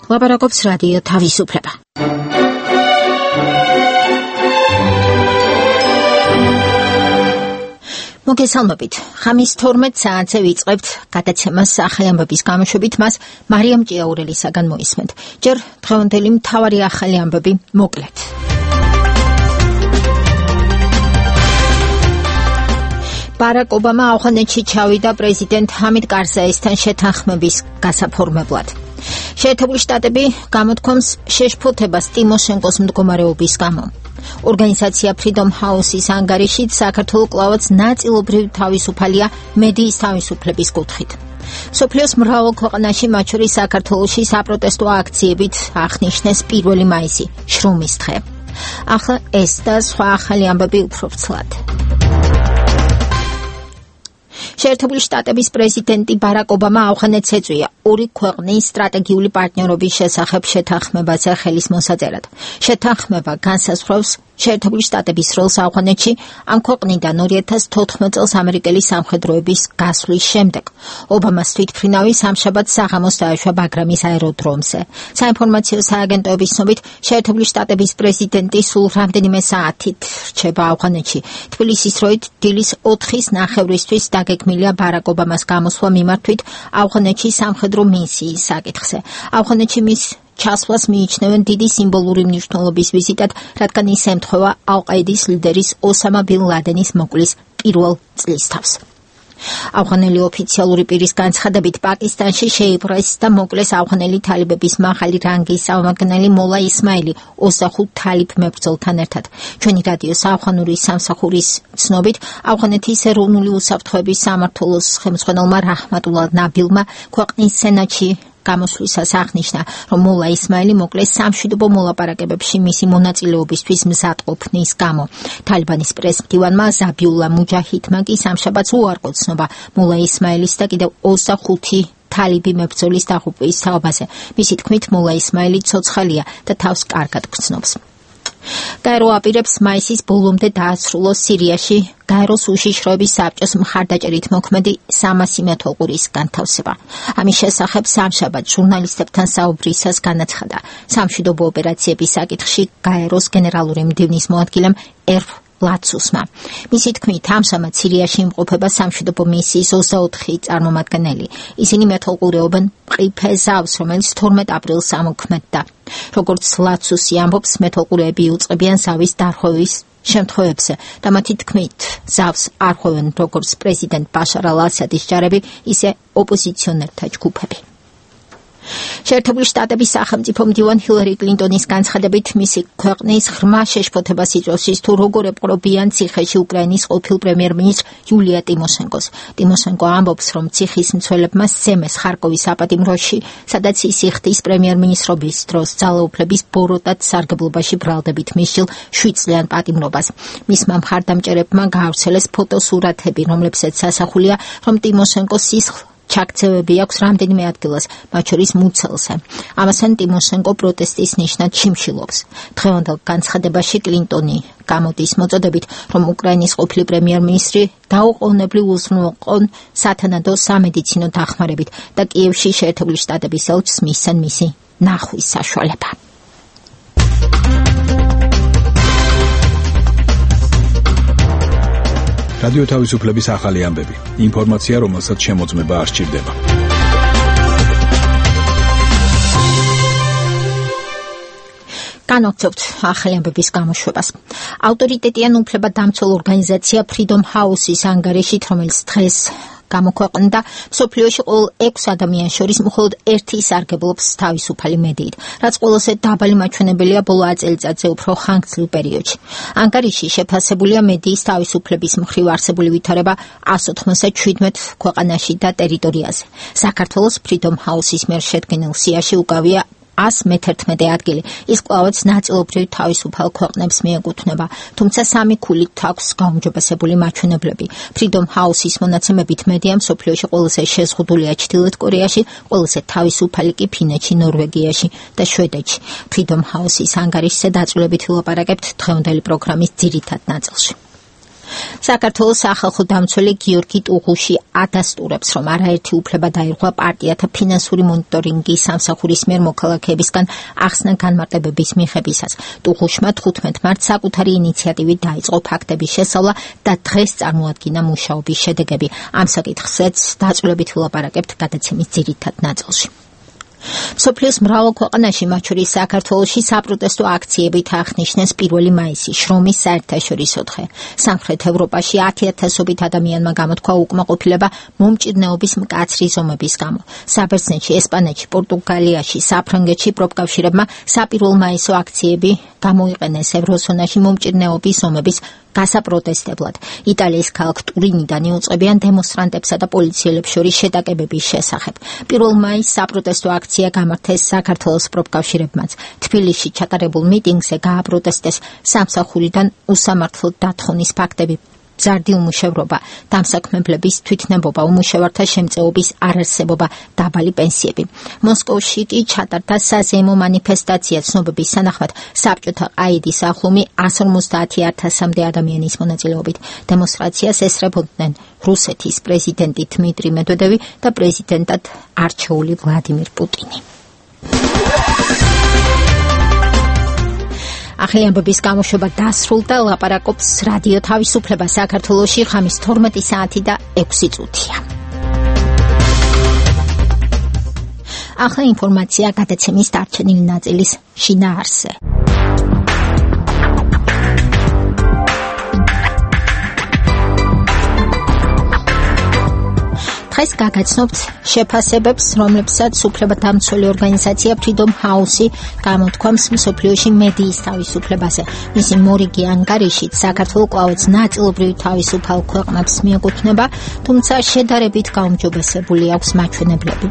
ლაპარაკობს რადიო თავისუფლება. მოგესალმებით. ხამის 12 საათზე ვიწყებთ გადაცემას ახალი ამბების გამოშვებით, მას მარიამ ჭიაურელისაგან მოისმენთ. ჯერ დღევანდელი მთავარი ახალი ამბები მოკლედ. ბარაკ ობამა ავღანეთში ჩავიდა პრეზიდენტ ჰამიდ კარზაისთან შეთანხმების გასაფორმებლად. შეერთებული შტატები გამოთქვამს შეშფოთებას ტიმოშენკოს მდგომარეობის გამო. ორგანიზაცია Freedom House-ის ანგარიშით საქართველო კლავაც ნაწილობრივ თავისუფალია მედიის თავისუფლების კუთხით. სოფლიოს მრავალ ქვეყანაში, მათ შორის საქართველოში საპროტესტო აქციებით აღნიშნეს 1 მაისი, შრომის დღე. ახლა ეს და სხვა ახალი ამბები უფრო ვრცლად. შეერთებული შტატების პრეზიდენტი ბარაკ ობამა ავღანეთს ეწვია ორი ქვეყნის სტრატეგიული პარტნიორობის შესახებ შეთანხმებაზე ხელის მოსაწერად. შეთანხმება განსაზღვრავს შეერთებული შტატების როლს ავღანეთში ამ ქვეყნიდან 2014 წელს ამერიკელი სამხედროების გასვლის შემდეგ. ობამას თვითმფრინავი სამშაბათს საღამოს დაეშვა ბაგრამის აეროდრომზე. საინფორმაციო სააგენტოების ცნობით, შეერთებული შტატების პრეზიდენტი სულ რამდენიმე საათით რჩება ავღანეთში. თბილისის დროით დილის 4:30-ისთვის დაგეგმილია ბარაკ ობამას გამოსვლა მიმართვით ავღანეთში სამხედრო მისიის საკითხზე. ავღანეთში მის ჩასვლას მიიჩნევენ დიდი სიმბოლური მნიშვნელობის ვიზიტად, რადგან ის ემთხვევა ალ-ყაიდის ლიდერის ოსამა ბინ ლადენის მოკვლის 1 წლისთავს. ავღანელი ოფიციალური პირის განცხადებით, პაკისტანში შეიპყრეს და მოკლეს ავღანელი თალიბების მაღალი რანგის წარმომადგენელი მოლა ისმაილი 25 თალიბ მებრძოლთან ერთად. ჩვენი რადიოს ავღანური სამსახურის ცნობით, ავღანეთის ეროვნული უსაფრთხოების სამმართველოს ხელმძღვანელმა რაჰმატულა ნაბილმა ქვეყნის სენატში გამოსვლისას აღნიშნა, რომ მოლა ისმაილი მოკლეს სამშვიდობო მოლაპარაკებებში მისი მონაწილეობისთვის მზადყოფნის გამო. თალიბანის პრესმდივანმა ზაბიულა მუჯაჰიდმა კი სამშაბათს უარყო ცნობა მოლა ისმაილის და კიდევ 25 თალიბი მებრძოლის დაღუპვის თაობაზე. მისი თქმით, მოლა ისმაილი ცოცხალია და თავს კარგად გრძნობს. გაერო აპირებს მაისის ბოლომდე დაასრულოს სირიაში გაეროს უშიშროების საბჭოს მხარდაჭერით მოქმედი 300 მეთვალყურის განთავსება. ამის შესახებ სამშაბათს ჟურნალისტებთან საუბრისას განაცხადა სამშვიდობო ოპერაციების საკითხში გაეროს გენერალური მდივნის მოადგილემ ერფ ლაცუსმა. მისი თქმით, ამჟამად სირიაში იმყოფება სამშვიდობო მისიის 24 წარმომადგენელი. ისინი მეთვალყურეობენ მყიფე ზავს, რომელიც 12 აპრილს ამოქმედდა. როგორც ლაცუსი ამბობს, მეთვალყურეები იუწყებიან ზავის დარღვევის შემთხვევებზე და მათი თქმით, ზავს არ ხვევენ როგორც პრეზიდენტ ბაშარ ალ-ასადის ჯარები, ისე ოპოზიციონერთა ჯგუფები. შეერთებული შტატების სახელმწიფო მდივან ჰილარი კლინტონის განცხადებით, მისი ქვეყნის ღრმა შეშფოთებას იწვევს ის, თუ როგორ ეპყრობიან ციხეში უკრაინის ყოფილ პრემიერ-მინისტრ იულია ტიმოშენკოს. ტიმოშენკო ამბობს, რომ ციხის მცველებმა სცემეს ხარკოვის საპატიმროში, სადაც ის იხდის პრემიერ-მინისტრობის დროს ძალაუფლების ბოროტად სარგებლობაში ბრალდებით მისჯილ 7 წლიან პატიმრობას. მისმა მხარდამჭერებმა გაავრცელეს ფოტოსურათები, რომლებსაც სასახულია, რომ ტიმოშენკოს სისხლ ჩაქცევები აქვს რამდენიმე ადგილას, მათ შორის მუცელზე. ამასთან ტიმოშენკო პროტესტის ნიშნად შიმშილობს. დღევანდელ განცხადებაში კლინტონი გამოდის მოწოდებით, რომ უკრაინის ყოფილი პრემიერ-მინისტრი დაუყოვნებლივ უზრუნველყონ სათანადო სამედიცინო დახმარებით და კიევში შეერთებული შტატების ელჩს მისცენ მისი ნახვის საშუალება. რადიო თავისუფლების ახალი ამბები. ინფორმაცია, რომელსაც შემოწმება არ სჭირდება. განვაგრძობთ ახალი ამბების გამოშვებას. ავტორიტეტიან უფლებადამცველ ორგანიზაცია Freedom House-ის ანგარიშით, რომელიც დღეს გამოქვეყნდა, მსოფლიოში ყოველ 6 ადამიანს შორის მხოლოდ 1 სარგებლობს თავისუფალი მედიით, რაც ყველაზე დაბალი მაჩვენებელია ბოლო 10 წელიწადზე უფრო ხანგრძლივ პერიოდში. ანგარიში შეფასებულია მედიის თავისუფლების მხრივ არსებული ვითარება 197 ქვეყანაში და ტერიტორიაზე. საქართველოს Freedom House-ის მიერ შედგენილ სიაში უკავია 111 ადგილი. ის კვლავაც ნაწილობრივ თავისუფალ ქვეყნებს მიეკუთვნება, თუმცა 3 ქულით აქვს გაუმჯობესებული მაჩვენებლები. Freedom House-ის მონაცემებით მედია მსოფლიოში ყველაზე შეზღუდულია ჩრდილოეთ კორეაში, ყველაზე თავისუფალი კი ფინეთში, ნორვეგიაში და შვედეთში. Freedom House-ის ანგარიშზე დაწვრილებით ვილაპარაკებთ დღევანდელი პროგრამის ძირითად ნაწილში. საქართველოს სახალხო დამცველი გიორგი ტუღუში ადასტურებს, რომ არაერთი უფლება დაირღვა პარტიათა ფინანსური მონიტორინგის სამსახურის მიერ მოქალაქეებისგან ახსნა განმარტებების მიღებისას. ტუღუშმა 15 მარტს საკუთარი ინიციატივით დაიწყო ფაქტების შესწავლა და დღეს წარმოადგინა მუშაობის შედეგები. ამ საკითხზეც დაწვრილებით ვილაპარაკებთ გადაცემის ძირითად ნაწილში. მსოფლიოს მრავალ ქვეყანაში, მათ შორის საქართველოში, საპროტესტო აქციებით აღნიშნეს 1 მაისი შრომის საერთაშორისო დღე. სამხრეთ ევროპაში 10,000-ობით ადამიანმა გამოთქვა უკმაყოფილება მომჭირნეობის მკაცრი ზომების გამო. საბერძნეთში, ესპანეთში, პორტუგალიაში, საფრანგეთში პროფკავშირებმა საპირველ მაისო აქციები გამოიყენეს ევროზონაში მომჭირნეობის ზომების გასაპროტესტებლად. იტალიის ქალაქ ტურინიდან იუწყებიან დემონსტრანტებსა და პოლიციელებს შორის შეტაკებების შესახებ. 1 მაისს საპროტესტო აქცია გამართეს საქართველოს პროფკავშირებმაც. თბილისში ჩატარებულ მიტინგზე გააპროტესტეს სამსახურიდან უსამართლოდ დათხოვნის ფაქტები, მზარდი უმუშევრობა, დამსაქმებლების თვითნებობა, უმუშევართა შემწეობის არარსებობა, დაბალი პენსიები. მოსკოვში კი ჩატარდა საზეიმო მანიფესტაცია ცნობების სანახმად საბჭოთა ყაიდის აღლუმი 150,000-მდე ადამიანის მონაწილეობით. დემონსტრაციას ესწრებოდნენ რუსეთის პრეზიდენტი დმიტრი მედვედევი და პრეზიდენტად არჩეული ვლადიმირ პუტინი. ახალი ამბების გამოშვება დასრულდა. ლაპარაკობს რადიო თავისუფლება საქართველოში. ხამის 12 საათი და 6 წუთია. ახალი ინფორმაცია გადაცემის დარჩენილი ნაწილის შინაარსზე. დღეს გაგაცნობთ შეფასებებს, რომლებსაც უფლებადამცველი ორგანიზაცია Freedom House გამოთქვამს მსოფლიოში მედიის თავისუფლებაზე. მისი მორიგი ანგარიშით საქართველო კვლავაც ნაწილობრივ თავისუფალ ქვეყნებს მიეკუთვნება, თუმცა შედარებით გაუმჯობესებული აქვს მაჩვენებლები.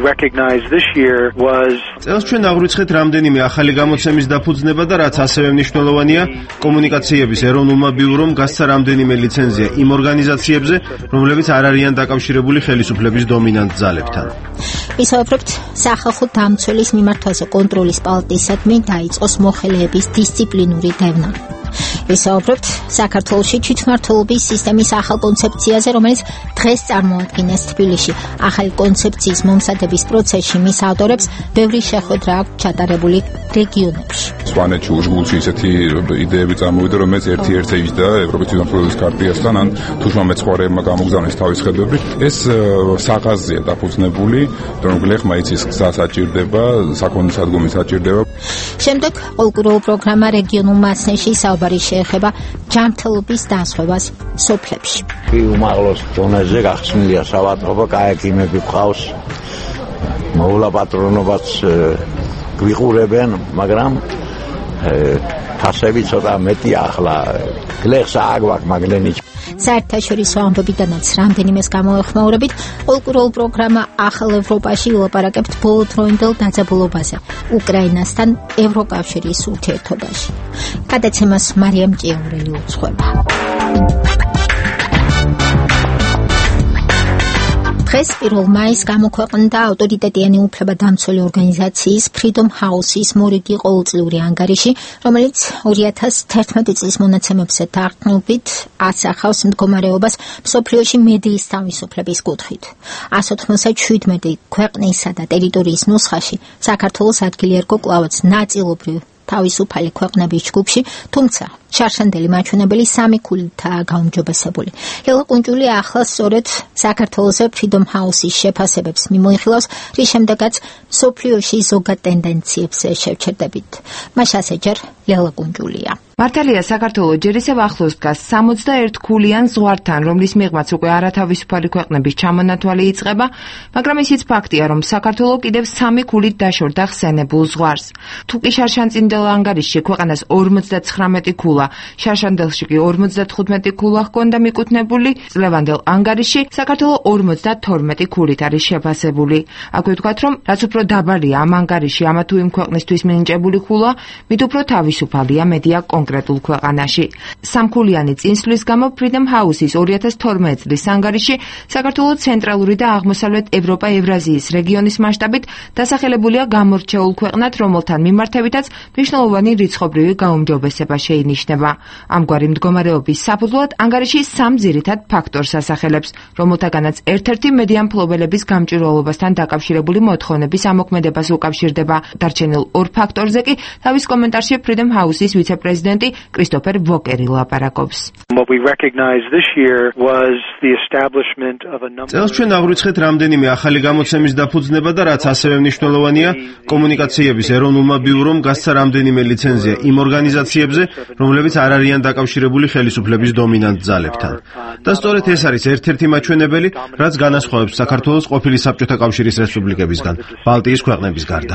წელს ჩვენ აღვიცხეთ რამდენიმე ახალი გამოცემის დაფუძნება და რაც ასევე მნიშვნელოვანია, კომუნიკაციების ეროვნულმა ბიურომ გასცა რამდენიმე ლიცენზია იმ ორგანიზაციებზე, რომლებიც არ არიან დაკავშირებული ხელისუფლების დომინანტ ძალებთან. ვისაუბრებთ სახალხო დამცველის მიმართვაზე კონტროლის პალატისადმი დაიწყოს მოხელეების დისციპლინური დევნა. ვისაუბრებთ საქართველოში თვითმმართველობის სისტემის ახალ კონცეფციაზე, რომელიც დღეს წარმოადგინეს თბილისში. ახალი კონცეფციის მომზადების პროცესში მის ავტორებს ბევრი შეხვედრა აქვს ჩატარებული რეგიონებში. სვანეთში უშგულში ისეთი იდეები წარმოვიდა, რომელიც ერთ-ერთი და ევროპის თვითმმართველობის კარტიასთან ან თუშმა-მეცხვარეებმა გამოგზავნეს თავის ხედვები. ეს საღაზია დაფუძნებული, რომ გლეხმა იცის გზა საჭირდება, საქონლის სადგომი საჭირდება. შემდეგ პოლკუროულ პროგრამა რეგიონულ მასნეში საუბარი შეეხება ჯანმრთელობის დასხევას სოფლებში. უმაღლოს დონეზე გახსნილია სავატყობა, კაეკიმები ყავს, მოვლა პატრონობაც გვიყურებენ, მაგრამ ფასები ცოტა მეტია ახლა. გლეხს აგვაქვს მაგლენიჩ. საერთაშორისო ამბებიდანაც რამდენიმეს გამოეხმაურებით, პოლკუროულ პროგრამა ახალ ევროპაში ვილაპარაკებთ ბოლოდროინდელ დაძაბულობაზე, უკრაინასთან ევროკავშირის ურთიერთობაში. გადაცემას მარიამ ჭიაურელი უძღვება. დღეს 1 მაისს გამოქვეყნდა ავტორიტეტიანი უფლებადამცველი ორგანიზაციის Freedom House-ის მორიგი ყოველწლიური ანგარიში, რომელიც 2011 წლის მონაცემებზე დაყრდნობით ასახავს მდგომარეობას მსოფლიოში მედიის თავისუფლების კუთხით. 197 ქვეყნისა და ტერიტორიის ნუსხაში საქართველოს ადგილი ერგო კვლავაც ნაწილობრივ თავისუფალი ქვეყნების ჯგუფში, თუმცა შარშანდელი მაჩვენებელი 3 ქულითაა გაუმჯობესებული. ლელა კუნჯული ახლა სწორედ საქართველოს Freedom House-ის შეფასებებს მიმოიხილავს, რის შემდეგაც მსოფლიოში ზოგად ტენდენციებზე შევჩერდებით. მას ასეჯერ ლელა კუნჯულია. მართალია, საქართველოს ჯერ ისევ ახლოს დგას 61 ქულიან ზღვართან, რომლის მიღმაც უკვე არათავისუფალი ქვეყნების ჩამონათვალი იწყება, მაგრამ ისიც ფაქტია, რომ საქართველოს კიდევ 3 ქულით დაშორდა ხსენებულ ზღვარს. თუ კი შარშანწინდელ ანგარიშში ქვეყანას 59 ქულა, შარშანდელში კი 55 ქულა ჰქონდა მიკუთვნებული, წლევანდელ ანგარიშში საქართველოს 52 ქულით არის შეფასებული. აქვე ვთქვათ, რომ რაც უფრო დაბალია ამ ანგარიში ამა თუ იმ ქვეყნისთვის მინიჭებული ქულა, მით უფრო თავისუფალია მედია კონკრეტულ ქვეყანაში. სამქულიანი წინსვლის გამო Freedom House-ის 2012 წლის ანგარიში საქართველოს ცენტრალური და აღმოსავლეთ ევროპა-ევრაზიის რეგიონის მასშტაბით დასახელებულია გამორჩეულ ქვეყნად, რომელთან მიმართებითაც მნიშვნელოვანი რიცხობრივი გაუმჯობესება შეინიშნება. მიიჩნევა. ამგვარი მდგომარეობის საფუძვლად ანგარიში სამ ძირითად ფაქტორს ასახელებს, რომელთაგანაც ერთ-ერთი მედია მფლობელების გამჭვირვალობასთან დაკავშირებული მოთხოვნების ამოქმედებას უკავშირდება. დარჩენილ ორ ფაქტორზე კი თავის კომენტარში Freedom House-ის ვიცე-პრეზიდენტი კრისტოფერ ვოკერი ლაპარაკობს. წელს ჩვენ აღვიცხეთ რამდენიმე ახალი გამოცემის დაფუძნება და რაც ასევე მნიშვნელოვანია, კომუნიკაციების ეროვნულმა ბიურომ გასცა რამდენიმე ლიცენზია იმ ორგანიზაციებზე, რომლებიც არ არიან დაკავშირებული ხელისუფლების დომინანტ ძალებთან. და სწორედ ეს არის ერთ-ერთი მაჩვენებელი, რაც განასხვავებს საქართველოს ყოფილი საბჭოთა კავშირის რესპუბლიკებისგან, ბალტიის ქვეყნების გარდა.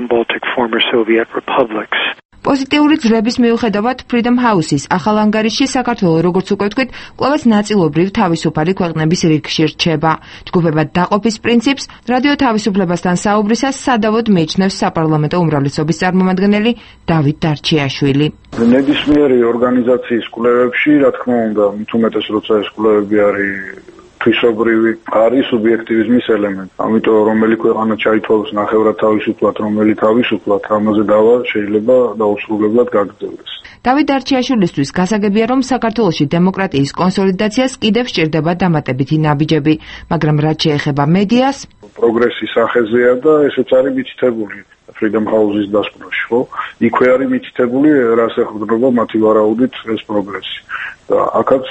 პოზიტიური ძრების მიუხედავად Freedom House-ის ახალ ანგარიშში საქართველოს, როგორც უკვე ვთქვით, კვლავაც ნაწილობრივ თავისუფალი ქვეყნების რიგში რჩება. ჯგუფებად დაყოფის პრინციპს რადიო თავისუფლებასთან საუბრისას სადავოდ მიიჩნევს საპარლამენტო უმრავლესობის წარმომადგენელი დავით დარჩიაშვილი. ნებისმიერი ორგანიზაციის კვლევებში, რა თქმა უნდა, მით უმეტეს როცა ეს კვლევები არის თვისობრივი, არის სუბიექტივიზმის ელემენტი. ამიტომ რომელი ქვეყანა ჩაითვალოს ნახევრად თავისუფლად, რომელი თავისუფლად, ამაზე დავა შეიძლება დაუსრულებლად გაგრძელდეს. დავით დარჩიაშვილისთვის გასაგებია, რომ საქართველოში დემოკრატიის კონსოლიდაციას კიდევ სჭირდება დამატებითი ნაბიჯები, მაგრამ რაც შეეხება მედიას, პროგრესის სახეზეა და ესეც არის მითითებული Freedom House-ის დასკვნაში, ხო? იქვე არის მითითებული, რას ეყრდნობა მათი ვარაუდით ეს პროგრესი. და აქაც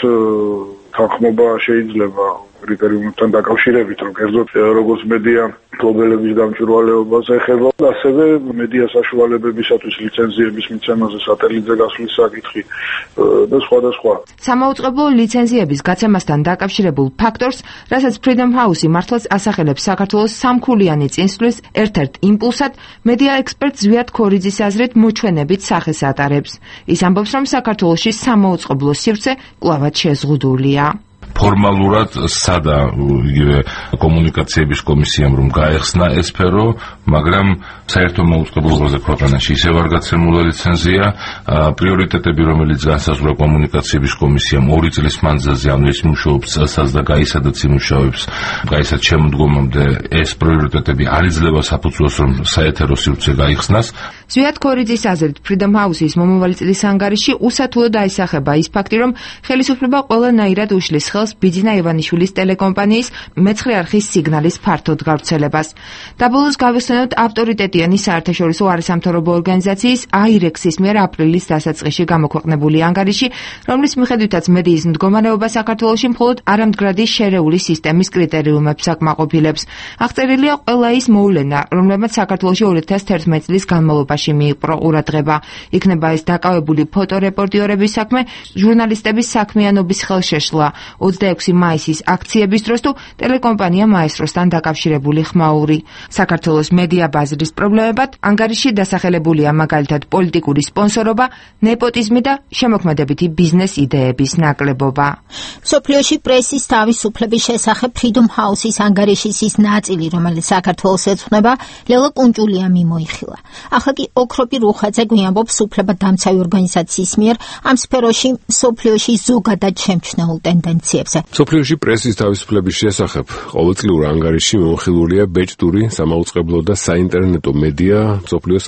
თანხმობა შეიძლება კრიტერიუმებთან დაკავშირებით, რომ კერძოდ როგორც მედია მფლობელების გამჭვირვალეობას ეხება, ასევე მედია საშუალებებისათვის ლიცენზიების მიცემაზე, სატელიტზე გასვლის საკითხი და სხვა. სამაუწყებლო ლიცენზიების გაცემასთან დაკავშირებულ ფაქტორს, რასაც Freedom House-ი მართლაც ასახელებს საქართველოს სამქულიანი წინსვლის ერთ-ერთ იმპულსად, მედია ექსპერტ ზვიად ქორიძის აზრით მოჩვენებით სახეს ატარებს. ის ამბობს, რომ საქართველოში სამაუწყებლო სივრცე კვლავაც შეზღუდულია. ფორმალურად სადა იგივე კომუნიკაციების კომისიამ რომ გაეხსნა ეს სფერო, მაგრამ საერთო მოუწყებლობაზე ქვეყანაში ისევ არ გაცემულა ლიცენზია. პრიორიტეტები, რომელიც განსაზღვრა კომუნიკაციების კომისიამ 2 წლის მანძილზე, ანუ ის მუშაობს წელსაც და გაისადაც იმუშავებს, გაისად შემოდგომამდე ეს პრიორიტეტები არ იძლევა საფუძველს, რომ საეთერო სივრცე გაიხსნას. ზვიად ქორიძის აზრით Freedom House-ის მომავალი წლის ანგარიში უსათუოდ აისახება ის ფაქტი, რომ ხელისუფლება ყველანაირად უშლის ხელს ბიძინა ივანიშვილის ტელეკომპანიის მეცხრე არხის სიგნალის ფართოდ გავრცელებას. დაბოლოს გავიხსენოთ ავტორიტეტიანი საერთაშორისო არასამთავრობო ორგანიზაციის AIREX-ის მიერ აპრილის დასაწყისში გამოქვეყნებული ანგარიში, რომლის მიხედვითაც მედიის მდგომარეობა საქართველოში მხოლოდ არამდგრადი შერეული სისტემის კრიტერიუმებს აკმაყოფილებს. აღწერილია ყველა ის მოვლენა, რომლებმაც საქართველოში 2011 წლის განმავლობაში მიიპყრო ყურადღება. იქნება ეს დაკავებული ფოტორეპორტიორების საქმე, ჟურნალისტების საქმიანობის ხელშეშლა, 26 მაისის აქციების დროს თუ ტელეკომპანია მაესტროსთან დაკავშირებული ხმაური. საქართველოს მედია ბაზრის პრობლემებად ანგარიში დასახელებულია მაგალითად პოლიტიკური სპონსორობა, ნეპოტიზმი და შემოქმედებითი ბიზნეს იდეების ნაკლებობა. მსოფლიოში პრესის თავისუფლების შესახებ Freedom House-ის ანგარიშის ის ნაწილი, რომელიც საქართველოს ეძღვნება, ლელა კუნჭულიამ მიმოიხილა. ახლა კი ოქროპი რუხაძე გვიამბობს უფლებადამცავი ორგანიზაციის მიერ ამ სფეროში მსოფლიოში ზოგადად შემჩნეულ ტენდენციებზე. მსოფლიოში პრესის თავისუფლების შესახებ ყოველწლიურ ანგარიში მომხილულია ბეჭდური, სამაუწყებლო და საინტერნეტო მედია მსოფლიოს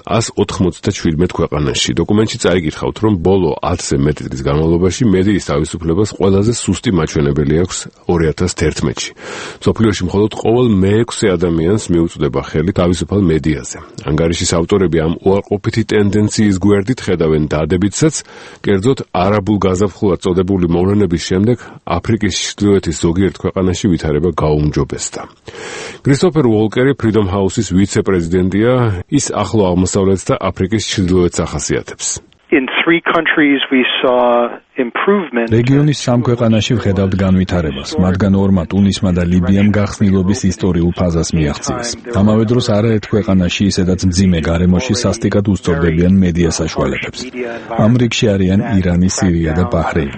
197 ქვეყანაში. დოკუმენტში წაიგითხავთ, რომ ბოლო 10-ზე მეტი წლის განმავლობაში მედიის თავისუფლებას ყველაზე სუსტი მაჩვენებელი აქვს 2011-ში. მსოფლიოში მხოლოდ ყოველ მე-6 ადამიანს მიუწვდება ხელი თავისუფალ მედიაზე. ანგარიშის ავტორები ამ უარყოფითი ტენდენციის გვერდით ხედავენ დადებითსაც, კერძოდ არაბულ გაზაფხულად წოდებული მოვლენების შემდეგ აფრიკის ჩრდილოეთის ზოგიერთ ქვეყანაში ვითარება გაუმჯობესდა. კრისტოფერ ვოლკერი Freedom House-ის ვიცე-პრეზიდენტია, ის ახლო აღმოსავლეთს და აფრიკის ჩრდილოეთს ახასიათებს. რეგიონის 3 ქვეყანაში ვხედავთ განვითარებას, მათგან 2-მა ტუნისმა და ლიბიამ გახსნილობის ისტორიულ ფაზას მიაღწიეს. ამავე დროს არაერთ ქვეყანაში ისედაც მძიმე გარემოში სასტიკად უსწორდებიან მედია საშუალებებს. ამ რიგში არიან ირანი, სირია და ბაჰრეინი.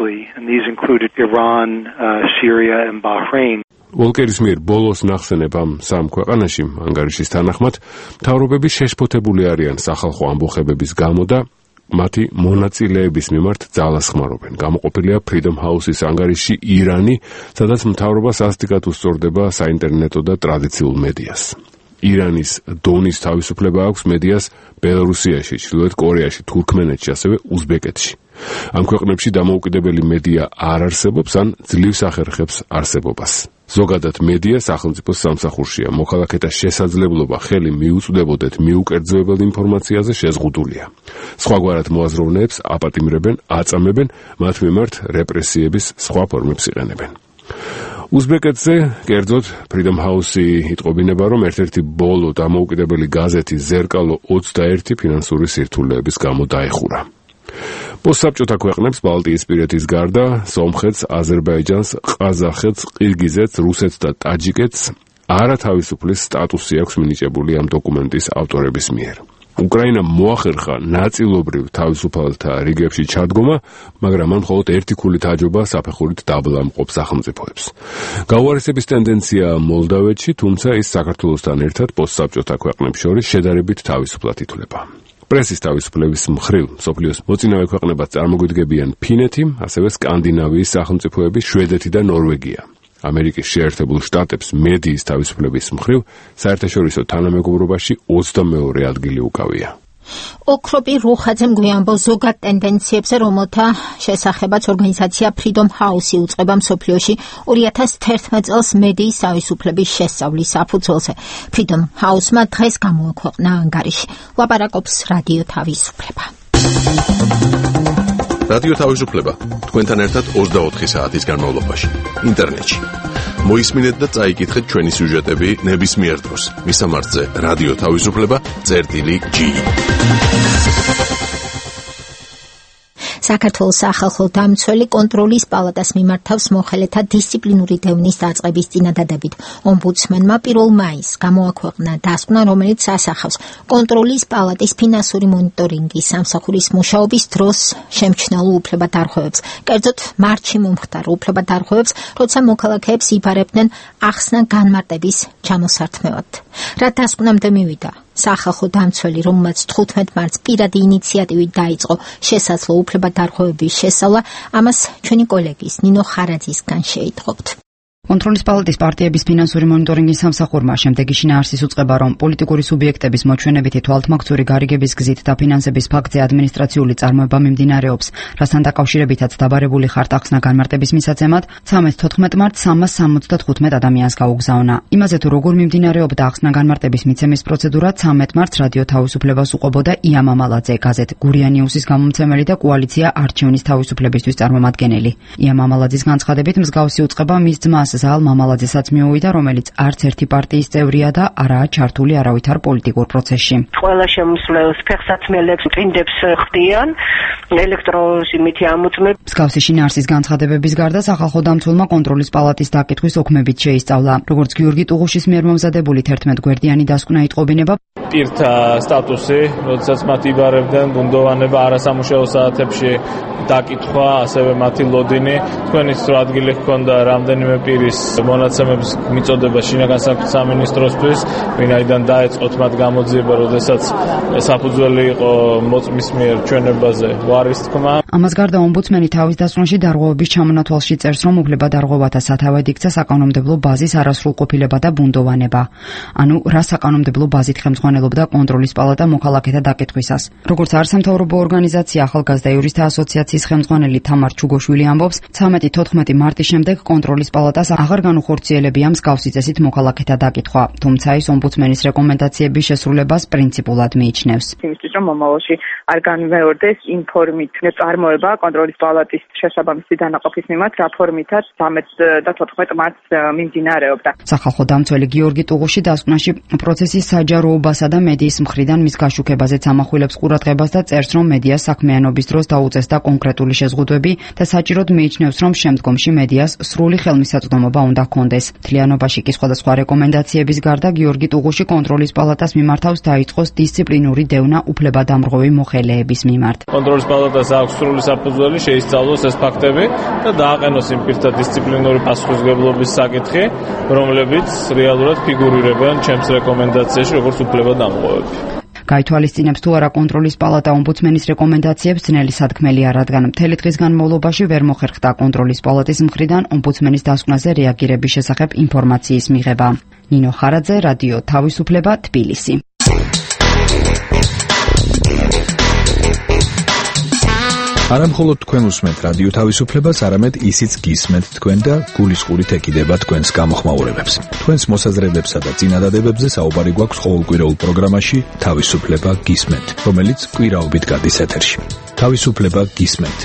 ვოლკერის მიერ ბოლოს ნახსენებ ამ 3 ქვეყანაში ანგარიშის თანახმად მთავრობები შეშფოთებული არიან სახალხო ამბოხებების გამო და მათი მონაწილეების მიმართ ძალას ხმარობენ. გამოყოფილია Freedom House-ის ანგარიში ირანი, სადაც მთავრობა სასტიკად უსწორდება საინტერნეტო და ტრადიციულ მედიას. ირანის დონის თავისუფლება აქვს მედიას ბელორუსიაში, ჩრდილოეთ კორეაში, თურქმენეთში, ასევე უზბეკეთში. ამ ქვეყნებში დამოუკიდებელი მედია არ არსებობს ან ძლივს ახერხებს არსებობას. ზოგადად მედია სახელმწიფოს სამსახურშია, მოქალაქეთა შესაძლებლობა ხელი მიუწვდებოდეთ მიუკერძოებელ ინფორმაციაზე შეზღუდულია. სხვაგვარად მოაზროვნეებს აპატიმრებენ, აწამებენ, მათ მიმართ რეპრესიების სხვა ფორმებს იყენებენ. უზბეკეთზე, კერძოდ Freedom House-ი იტყობინება, რომ ერთ-ერთი ბოლო დამოუკიდებელი გაზეთი ზერკალო 21 ფინანსური სირთულეების გამო დაეხურა. პოსტსაბჭოთა ქვეყნებს ბალტიისპირეთის გარდა სომხეთს, აზერბაიჯანს, ყაზახეთს, ყირგიზეთს, რუსეთს და ტაჯიკეთს არათავისუფლის სტატუსი აქვს მინიჭებული ამ დოკუმენტის ავტორების მიერ. უკრაინა მოახერხა ნაწილობრივ თავისუფალთა რიგებში ჩადგომა, მაგრამ მან მხოლოდ ერთი ქულით აჯობა საფეხურით დაბლა-მყოფ სახელმწიფოებს. გაუარესების ტენდენცია მოლდავეთში, თუმცა ის საქართველოსთან ერთად პოსტსაბჭოთა ქვეყნებს შორის შედარებით თავისუფლად ითვლება. პრესის თავისუფლების მხრივ მსოფლიოს მოწინავე ქვეყნებად წარმოგვიდგებიან ფინეთი, ასევე სკანდინავიის სახელმწიფოები, შვედეთი და ნორვეგია. ამერიკის შეერთებულ შტატებს მედიის თავისუფლების მხრივ საერთაშორისო თანამეგობრობაში 22 ადგილი უკავია. ოქროპი რუხაძემ გვიანბო ზოგად ტენდენციებზე, რომელთა შესახებაც ორგანიზაცია Freedom House-ი უწყება მსოფლიოში 2011 წელს მედიის თავისუფლების შესწავლის საფუძველზე. Freedom House-მა დღეს გამოაქვეყნა ანგარიში. ლაპარაკობს რადიო თავისუფლება. რადიო თავისუფლება თქვენთან ერთად 24 საათის განმავლობაში ინტერნეტში. მოისმინეთ და წაიკითხეთ ჩვენი სიუჟეტები ნებისმიერ დროს. მისამართზე რადიო თავისუფლება.g. საქართველოს სახალხო დამცველი კონტროლის პალატას მიმართავს მოხელეთა დისციპლინური დევნის დაწყების წინადადებით. ომბუდსმენმა 1 მაისს გამოაქვეყნა დასკვნა, რომელიც ასახავს კონტროლის პალატის ფინანსური მონიტორინგის სამსახურის მუშაობის დროს შემჩნეულ უფლებადარღვევებს. კერძოდ, მარტში მომხდარ უფლებადარღვევებს, როცა მოქალაქეებს იბარებდნენ ახსნა განმარტების ჩამოსართმევად. რა დასკვნამდე მივიდა? სახალხო დამცველი, რომელმაც 15 მარტს პირადი ინიციატივით დაიწყო შესაძლო უფლებადარღვევების შესწავლა, ამას ჩვენი კოლეგის ნინო ხარაძისგან შეიტყობთ. კონტროლის პალატის პარტიების ფინანსური მონიტორინგის სამსახურმა შემდეგი შინაარსის უწყება, რომ პოლიტიკური სუბიექტების მოჩვენებითი თვალთმაქცური გარიგების გზით და ფინანსების ფაქტზე ადმინისტრაციული წარმოება მიმდინარეობს, რასთან დაკავშირებითაც დაბარებული ხართ ახსნა განმარტების მისაცემად, 13 მარტს 375 ადამიანს გაუგზავნა. იმაზე თუ როგორ მიმდინარეობდა ახსნა განმარტების მიცემის პროცედურა, 13 მარტს რადიო თავისუფლებას უყვებოდა ია მამალაძე, გაზეთ გურია ნიუსის გამომცემელი და კოალიცია არჩევნის თავისუფლებისთვის წარმომადგენელი. ია მამალაძის განცხადებით, მსგავსი უწყება მის ძმას ზალ მამალაძესაც მიუვიდა, რომელიც არც ერთი პარტიის წევრია და არაა ჩართული არავითარ პოლიტიკურ პროცესში. ყველა შემოსვლელს ფეხსაცმელებს წინდებს ხდიან, ელექტროსიმითი ამოწმებს. მსგავსი შინაარსის განცხადებების გარდა სახალხო დამცველმა კონტროლის პალატის დაკითხვის ოქმებით შეისწავლა. როგორც გიორგი ტუღუშის მიერ მომზადებული 11 გვერდიანი დასკვნა იტყობინება, პირთა სტატუსი, როდესაც მათ იბარებდნენ, ბუნდოვანება არასამუშაო საათებში დაკითხვა, ასევე მათი ლოდინი. თქვენიც რო ადგილი ჰქონდა რამდენიმე პირის მონაცემების მიწოდება შინაგან საქმეთა სამინისტროსთვის, ვინაიდან დაეწყოთ მათ გამოძიება, როდესაც საფუძველი იყო მოწმის მიერ ჩვენებაზე ვარის თქმა. ამას გარდა ომბუდსმენი თავის დასკვნაში დარღვევების ჩამონათვალში წერს, რომ უფლებადარღვევათა სათავედ იქცა საკანონმდებლო ბაზის არასრულყოფილება და ბუნდოვანება. ანუ რა საკანონმდებლო ბაზით ხელმძღვანელობდა კონტროლის პალატა მოქალაქეთა დაკითხვისას. როგორც არასამთავრობო ორგანიზაცია ახალგაზრდა იურისტთა ასოციაციის ხელმძღვანელი თამარ ჩუგოშვილი ამბობს, 13-14 მარტის შემდეგ კონტროლის პალატას აღარ განუხორციელებია მსგავსი წესით მოქალაქეთა დაკითხვა, თუმცა ის ომბუდსმენის რეკომენდაციების შესრულებას პრინციპულად მიიჩნევს. იმისთვის, რომ მომავალში არ განმეორდეს ინფორმით წარმოება კონტროლის პალატის შესაბამისი დანაყოფის მიმართ, რა ფორმითაც 13 და 14 მარტს მიმდინარეობდა. სახალხო დამცველი გიორგი ტუღუში დასკვნაში პროცესის საჯაროობასა და მედიის მხრიდან მის გაშუქებაზეც ამახვილებს ყურადღებას და წერს, რომ მედიას საქმიანობის დროს დაუწესდა კონკრეტული შეზღუდვები და საჭიროდ მიიჩნევს, რომ შემდგომში მედიას სრული ხელმისაწვდომობა უნდა ჰქონდეს. მთლიანობაში კი სხვადასხვა რეკომენდაციების გარდა გიორგი ტუღუში კონტროლის პალატას მიმართავს დაიწყოს დისციპლინური დევნა უფლებადამრღვევი მოხელეების მიმართ. კონტროლის პალატას აქვს სრული საფუძველი შეისწავლოს ეს ფაქტები და დააყენოს იმ პირთა დისციპლინური პასუხისმგებლობის საკითხი, რომლებიც რეალურად ფიგურირებენ ჩემს რეკომენდაციაში როგორც უფლებადამრღვევები. გაითვალისწინებს თუ არა კონტროლის პალატა ომბუდსმენის რეკომენდაციებს, ძნელი სათქმელია, რადგან მთელი დღის განმავლობაში ვერ მოხერხდა კონტროლის პალატის მხრიდან ომბუდსმენის დასკვნაზე რეაგირების შესახებ ინფორმაციის მიღება. ნინო ხარაძე, რადიო თავისუფლება, თბილისი. არა მხოლოდ თქვენ უსმენთ რადიო თავისუფლებას, არამედ ისიც გისმენთ თქვენ და გულისყურით ეკიდება თქვენს გამოხმაურებებს. თქვენს მოსაზრებებსა და წინადადებებზე საუბარი გვაქვს ყოველკვირეულ პროგრამაში თავისუფლება გისმენთ, რომელიც კვირაობით გადის ეთერში. თავისუფლება გისმენთ.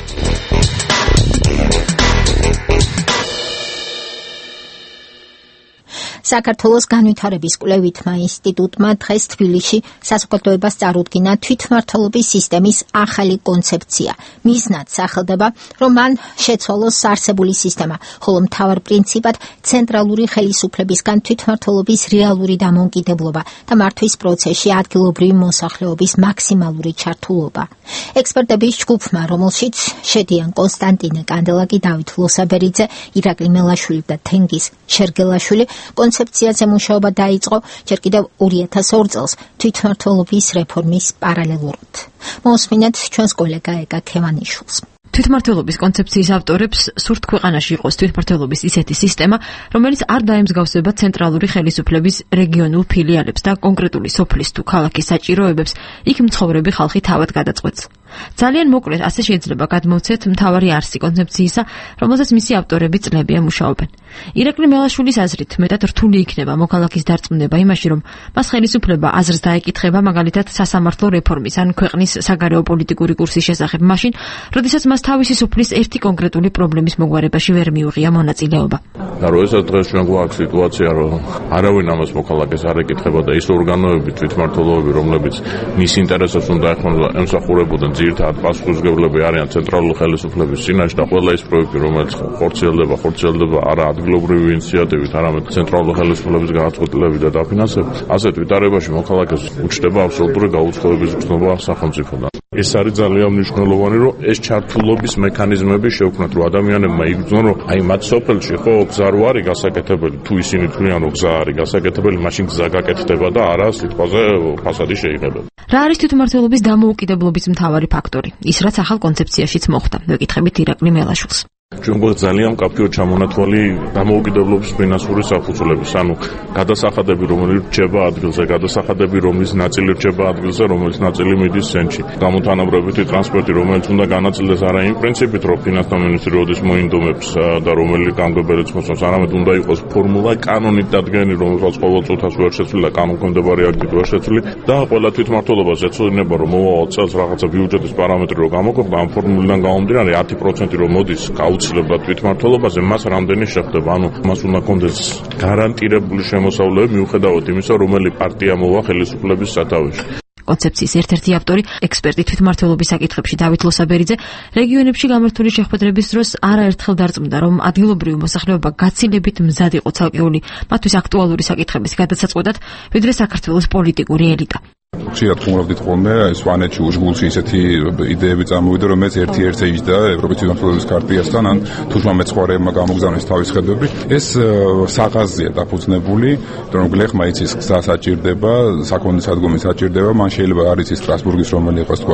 საქართველოს განვითარების კვლევითმა ინსტიტუტმა დღეს თბილისში საზოგადოებას წარუდგინა თვითმმართველობის სისტემის ახალი კონცეფცია. მიზნად სახელდება, რომ მან შეცვალოს არსებული სისტემა, ხოლო მთავარ პრინციპად ცენტრალური ხელისუფლებისგან თვითმმართველობის რეალური დამოუკიდებლობა და მართვის პროცესში ადგილობრივი მოსახლეობის მაქსიმალური ჩართულობა. ექსპერტების ჯგუფმა, რომელშიც შედიან კონსტანტინე კანდელაკი, დავით ლოსაბერიძე, ირაკლი მელაშვილი და თენგიზ შერგელაშვილი, კონცეფციაზე მუშაობა დაიწყო ჯერ კიდევ 2002 წელს თვითმმართველობის რეფორმის პარალელურად. მოსმინეთ ჩვენს კოლეგა ეკა ქევანიშვილს. თვითმმართველობის კონცეფციის ავტორებს სურთ ქვეყანაში იყოს თვითმმართველობის ისეთი სისტემა, რომელიც არ დაემსგავსება ცენტრალური ხელისუფლების რეგიონულ ფილიალებს და კონკრეტული სოფლის თუ ქალაქის საჭიროებებს იქ მცხოვრები ხალხი თავად გადაწყვეტს. ძალიან მოკლედ ასე შეიძლება გადმოვცეთ მთავარი არსი კონცეფციისა, რომელზეც მისი ავტორები წლებია მუშაობენ. ირაკლი მელაშვილის აზრით, მეტად რთული იქნება მოქალაქის დარწმუნება იმაში, რომ მას ხელისუფლება აზრს დაეკითხება მაგალითად სასამართლო რეფორმის ან ქვეყნის საგარეო პოლიტიკური კურსის შესახებ მაშინ, როდესაც მას თავისი სოფლის ერთი კონკრეტული პრობლემის მოგვარებაში ვერ მიუღია მონაწილეობა. როდესაც დღეს ჩვენ გვაქვს სიტუაცია, რომ არავინ ამას მოქალაქეს არ ეკითხება და ის ორგანოები, თვითმმართველობები, რომლებიც მის ინტერესებს უნდა ემსახურებოდნენ, ძირითადად პასუხისმგებლები არიან ცენტრალური ხელისუფლების წინაშე და ყველა ის პროექტი, რომელიც ხორციელდება არა ადგილობრივი ინიციატივით, არამედ ცენტრალური ხელისუფლების განაწყვეტილებით და დაფინანსებით, ასეთ ვითარებაში მოქალაქეს უჩნდება აბსოლუტური გაუწყობების გრძნობა სახელმწიფოდან. ეს არის ძალიან მნიშვნელოვანი, რომ ეს ჩართულობის მექანიზმები შევქმნათ, რომ ადამიანებმა იგრძნონ, რომ აი მათ სოფელში ხო გზა რო არის გასაკეთებელი, თუ ისინი თვლიან, რომ გზა არის გასაკეთებელი, მაშინ გზა გაკეთდება და არა სიტყვაზე ფასადი შეიღებება. რა არის თვითმმართველობის დამოუკიდებლობის მთავარი ფაქტორი? ის რაც ახალ კონცეფციაშიც მოხდა. ვეკითხებით ირაკლი მელაშვილს. ჩვენ გვაქვს ძალიან მკაფიოდ ჩამონათვალი დამოუკიდებლობის ფინანსური საფუძვლების, ანუ გადასახადები, რომელიც რჩება ადგილზე, გადასახადები, რომლის ნაწილი რჩება ადგილზე, რომელიც ნაწილი მიდის ცენტრში. გამოთანაბრებითი ტრანსპორტი, რომელიც უნდა განაწილდეს არა იმ პრინციპით, რომ ფინანსთა მინისტრი როდის მოინდომებს და რომელი გამგებელიც მოსვამს, არამედ უნდა იყოს ფორმულა კანონით დადგენილი, რომელსაც ყოველ წუთას ვერ შეცვლილა, კანონქვემდებარე აქტით ვერ შეცვლილი და ყველა თვითმმართველობას ეცოდინება, რომ მომავალ წელს რაღაცა ბიუჯეტის პარამეტრი რო გამოქვეყნდა, ამ ფორმულიდან გამომდინარე 10% რომ მოდის უცლებად თვითმმართველობაზე, მას რამდენი შეხვდება, ანუ მას უნდა კონდეს გარანტირებული შემოსავლები მიუხედავად იმისა, რომელი პარტია მოვა ხელისუფლების სათავეში. კონცეფციის ერთ-ერთი ავტორი, ექსპერტი თვითმმართველობის საკითხებში დავით ლოსაბერიძე, რეგიონებში გამართული შეხვედრების დროს არაერთხელ დარწმუნდა, რომ ადგილობრივი მოსახლეობა გაცილებით მზად იყო ცალკეული მათთვის აქტუალური საკითხების გადასაწყვეტად, ვიდრე საქართველოს პოლიტიკური ელიტა. ხშირად ხუმრობდით ხოლმე სვანეთში უშგულში ისეთი იდეები წამოვიდა, რომელიც ერთ-ერთი ეჯდა ევროპის თვითმმართველობის ქარტიასთან, ან თუშმა მეცხვარეებმა გამოგზავნეს თავის ხედვები. ეს საღაზია დაფუძნებული, რომ გლეხმა იცის გზა საჭირდება, საქონლის სადგომი საჭირდება, მან შეიძლება არ იცის სტრასბურგის რომელი იყოს თქვა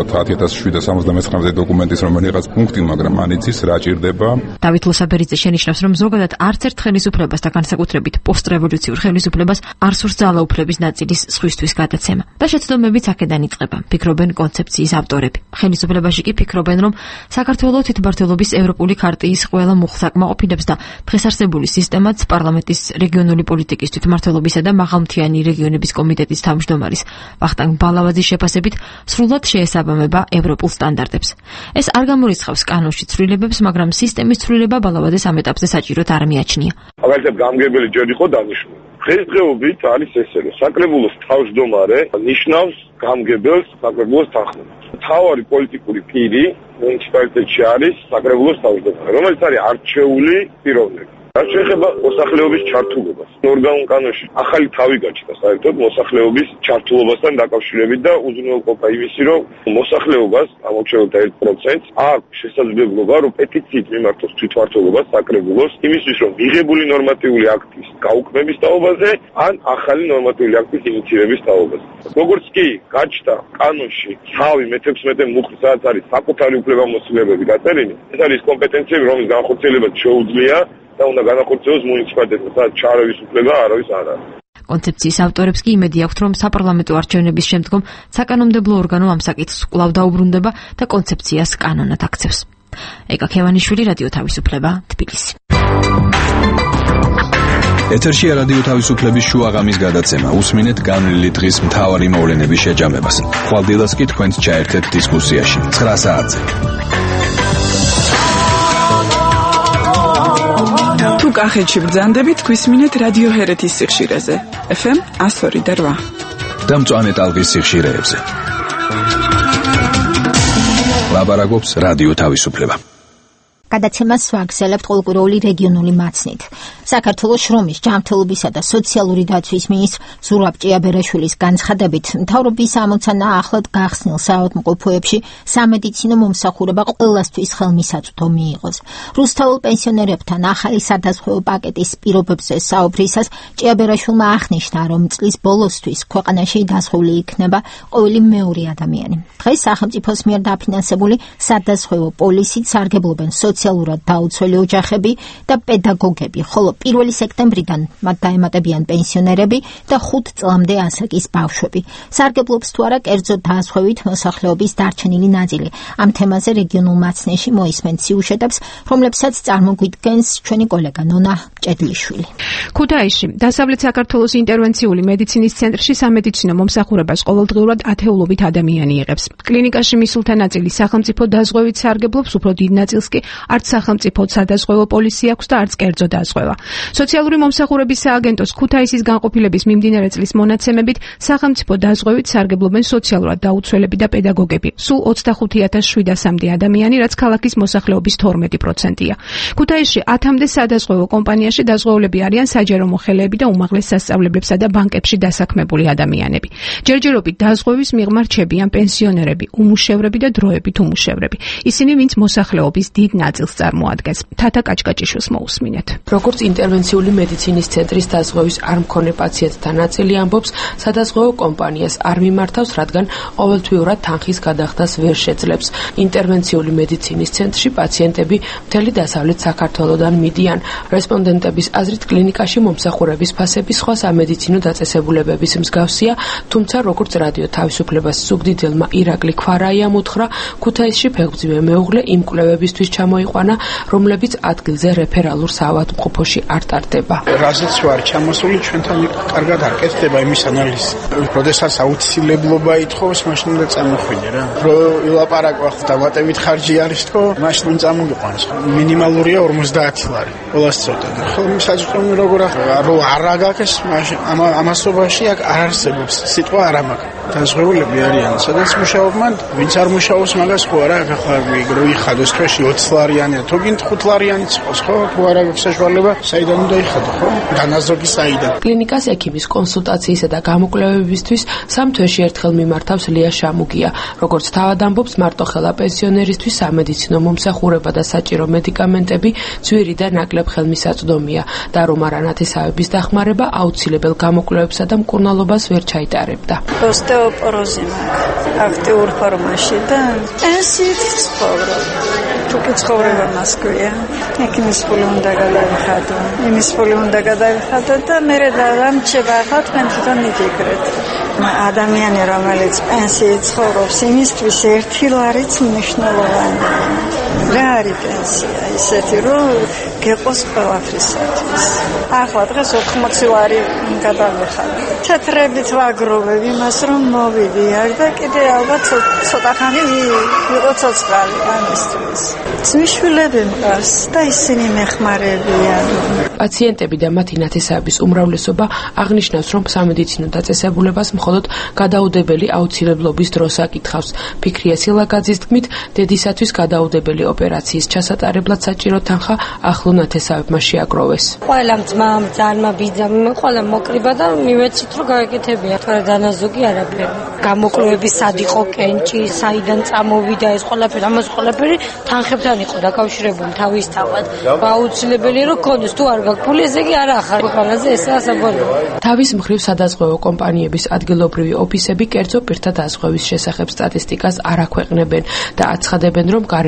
10779 დოკუმენტის რომელი იყოს პუნქტი, მაგრამ მან იცის რა ჭირდება. დავით ლოსაბერიძე შენიშნავს, რომ ზოგადად არც ერთ ხელისუფლებას და განსაკუთრებით პოსტრევოლუციურ ხელისუფლებას არ სურს ძალაუფლების ნაწილის სხვისთვის გადაცემა. და ცნობებიც აქედან იწყება, ფიქრობენ კონცეფციის ავტორები. ხელისუფლებაში კი ფიქრობენ, რომ საქართველოს თვითმმართველობის ევროპული ქარტიის ყველა მუხსაკმაყოფილებს და დღეს არსებული სისტემაც პარლამენტის რეგიონული პოლიტიკის თვითმმართველობისა და მაღალმთიანი რეგიონების კომიტეტის თავმჯდომარის ვახტანგ ბალავაძის შეფასებით სრულად შეესაბამება ევროპულ სტანდარტებს. ეს არ გამორიცხავს კანონში ცვლილებებს, მაგრამ სისტემის ცვლილება ბალავაძეს ამ ეტაპზე საჭიროდ არ მიაჩნია. მაგალითად, გამგებელი ჯერ იყო დანიშნული. დღესდღეობით არის ესე, რომ საკრებულოს თავმჯდომარე ნიშნავს გამგებელს საკრებულოს თანხმობას. მთავარი პოლიტიკური პირი მუნიციპალიტეტში არის საკრებულოს თავმჯდომარე, რომელიც არის არჩეული პიროვნება. რაც შეეხება მოსახლეობის ჩართულობას. ორგანულ კანონში ახალი თავი გაჩნდა საერთოდ მოსახლეობის ჩართულობასთან დაკავშირებით და უზრუნველყოფა იმისი, რომ მოსახლეობას ამორჩეულთა 1% აქვს შესაძლებლობა, რომ პეტიციით მიმართოს თვითმმართველობას საკრებულოს იმისთვის, რომ მიღებული ნორმატიული აქტის გაუქმების თაობაზე ან ახალი ნორმატიული აქტის ინიციირების თაობაზე. როგორც კი გაჩნდა კანონში თავი მე-16 მუხლი, სადაც არის საკუთარი უფლებამოსილებები გაწერილი, ეს არის კომპეტენციები, რომლის განხორციელებაც შეუძლია და უნდა განახორციელოს მუნიციპალიტეტმა, სადაც ჩარევის უფლება არავის არ აქვს. კონცეფციის ავტორებს კი იმედი აქვთ, რომ საპარლამენტო არჩევნების შემდგომ საკანონმდებლო ორგანო ამ საკითხს კვლავ დაუბრუნდება და კონცეფციას კანონად აქცევს. ეკა ქევანიშვილი, რადიო თავისუფლება, თბილისი. ეთერშია რადიო თავისუფლების შუაღამის გადაცემა. უსმინეთ განვლილი დღის მთავარი მოვლენების შეჯამებას. ხვალდილას კი თქვენს ჩაერთეთ დისკუსიაში 9 საათზე. თუ კახეთში ბრძანდებით, გვისმინეთ რადიო ჰერეთის სიხშირეზე. FM 102.8 და მწვანე ტალღის სიხშირეებზე. ლაბარაკობს რადიო თავისუფლება. გადაცემას ვაგრძელებთ ყოველკვირეული რეგიონული მაცნით. საქართველოს შრომის, ჯანმრთელობისა და სოციალური დაცვის მინისტრ ზურაბ ჭიაბერაშვილის განცხადებით, მთავრობის ამოცანა ახლად გახსნილ საავადმყოფოებში სამედიცინო მომსახურება ყველასთვის ხელმისაწვდო მიიღოს. რუსთაველ პენსიონერებთან ახალი სადაზღვევო პაკეტის პირობებზე საუბრისას ჭიაბერაშვილმა აღნიშნა, რომ წლის ბოლოსთვის ქვეყანაში დაზღვეული იქნება ყოველი მეორე ადამიანი. დღეს სახელმწიფოს მიერ დაფინანსებული სადაზღვევო პოლისით სარგებლობენ სოციალურად დაუცველი ოჯახები და პედაგოგები, ხოლო 1 სექტემბრიდან მათ დაემატებიან პენსიონერები და 5 წლამდე ასაკის ბავშვები. სარგებლობს თუ არა კერძო დაზღვევით მოსახლეობის დარჩენილი ნაწილი. ამ თემაზე რეგიონულ მაცნეში მოისმენთ სიუჟეტებს, რომლებსაც წარმოგვიდგენს ჩვენი კოლეგა ნონა ჭედლიშვილი. ქუთაისში დასავლეთ საქართველოს ინტერვენციული მედიცინის ცენტრში სამედიცინო მომსახურებას ყოველდღიურად ათეულობით ადამიანი იღებს. კლინიკაში მისულთა ნაწილი სახელმწიფო დაზღვევით სარგებლობს, უფრო დიდ ნაწილს კი არც სახელმწიფო სადაზღვევო პოლისი აქვს და არც კერძო დაზღვევა. სოციალური მომსახურების სააგენტოს ქუთაისის განყოფილების მიმდინარე წლის მონაცემებით სახელმწიფო დაზღვევით სარგებლობენ სოციალურად დაუცველები და პედაგოგები. სულ 25,700-მდე ადამიანი, რაც ქალაქის მოსახლეობის 12%-ია. ქუთაისში 10-მდე სადაზღვევო კომპანიაში დაზღვეულები არიან საჯარო მოხელეები და უმაღლეს სასწავლებლებსა და ბანკებში დასაქმებული ადამიანები. ჯერჯერობით დაზღვევის მიღმა რჩებიან პენსიონერები, უმუშევრები და დროებით უმუშევრები. ისინი, ვინც მოსახლეობის დიდ ნაწილს წარმოადგენს. თათა კაჭკაჭიშვილს მოусმინეთ. როგორც ინტერვენციული მედიცინის ცენტრის დაზღვევის არ მქონე პაციენტთა ნაწილი ამბობს, სადაზღვევო კომპანიას არ მიმართავს, რადგან ყოველთვიურად თანხის გადახდას ვერ შეძლებს. ინტერვენციული მედიცინის ცენტრში პაციენტები მთელი დასავლეთ საქართველოდან მიდიან. რესპონდენტების აზრით, კლინიკაში მომსახურების ფასები სხვა სამედიცინო დაწესებულებების მსგავსია, თუმცა როგორც რადიო თავისუფლებას სუგდიდელმა ირაკლი ქვარაიამ უთხრა, ქუთაისში ფეხბძიმე მეუღლე იმ კვლევებისთვის ჩამოიყვანა, რომლებიც ადგილზე რეფერალურ საავადმყოფოში არ ტარდება. რაზეც ვარ ჩამოსული, ჩვენთან კარგად არ კეთდება იმის ანალიზი. როდესაც აუცილებლობა ითხოვს, მაშინ უნდა წამოხვიდე რა. რო ილაპარაკო დავატევით ხარჯი არის თქო, მაშინ წამოგიყვანს. მინიმალურია 50 ლარი. ყველას წოდა. ხო, საჭიროა როგორ რო არ აგაკეს, მაშინ ამასობაში აქ არ არსებობს სიტყვა არ ამაკ. დაზღვეულები არიან, სადაც მუშაობენ, ვინც არ მუშაობს, მაგას ხო არა, ახლა რო იხადოს თვეში 20 ლარიანი, თუ გინდ 5 ლარიანიც იყოს, ხო? თუ არ აქვს საშუალება, საიდან უნდა იხადო, ხო? განაზრგი საიდან. კლინიკას ექიმის კონსულტაციისა და გამოკვლევებისთვის 3 თვეში ერთხელ მიმართავს ლია შამუგია. როგორც თავად ამბობს, მარტოხელა პენსიონერისთვის სამედიცინო მომსახურება და საჭირო მედიკამენტები ძვირი და ნაკლებ ხელმისაწვდომია და რომ არა ნათესავების დახმარება აუცილებელ გამოკვლევებსა და მკურნალობას ვერ ჩაიტარებდა. ოსტეოპოროზი მაქვს აქტიურ ფორმაში და პენსიით ცხოვრობ. თუ კი ცხოვრება მასკვია, ექიმის ფული უნდა გადავიხადო, იმის ფული უნდა გადავიხადო და მე რამჩება ახლა თქვენ თვითონ მიგიგრეთ. ადამიანი რომელიც პენსიით ცხოვრობს, იმისთვის 1 ლარიც მნიშვნელოვანია. რა არის პენსია? ისეთი რომ გეყოს ყველაფრისათვის. ახლა დღეს 80 ლარი გადავიხადე. თეთრებით ვაგროვებ იმას რომ მოვიდიარ და კიდე ალბათ ცოტა ხანი ვიყო ცოცხალი ამისთვის. ძმისშვილები მყავს და ისინი მეხმარებიან. პაციენტები და მათი ნათესავების უმრავლესობა აღნიშნავს, რომ სამედიცინო დაწესებულებას მხოლოდ გადაუდებელი აუცილებლობის დროს აკითხავს. ფიქრია სილაკაძის თქმით, დედისათვის გადაუდებელი ოპერაციის ჩასატარებლად საჭირო თანხა ახლო ნათესავებმა შეაგროვეს. ყველამ ძმამ, ძალმა, ბიძამ, ყველა მოკრიბა და მივეცით რომ გაეკეთებია, თორე დანაზოგი არაფერი. გამოკვლევები სად იყო კენჭი, საიდან წამოვიდა ეს ყველაფერი, ამას ყველაფერი თანხებთან იყო დაკავშირებული თავისთავად. აუცილებელი რომ გქონდეს, თუ არ გაქვს ფული, ესე იგი არ ახარ ქვეყანაზე ესაა საბოლოო. თავის მხრივ სადაზღვევო კომპანიების ადგილობრივი ოფისები კერძო პირთა დაზღვევის შესახებ სტატისტიკას არ აქვეყნებენ და აცხადებენ, რომ გარემო კონკურსი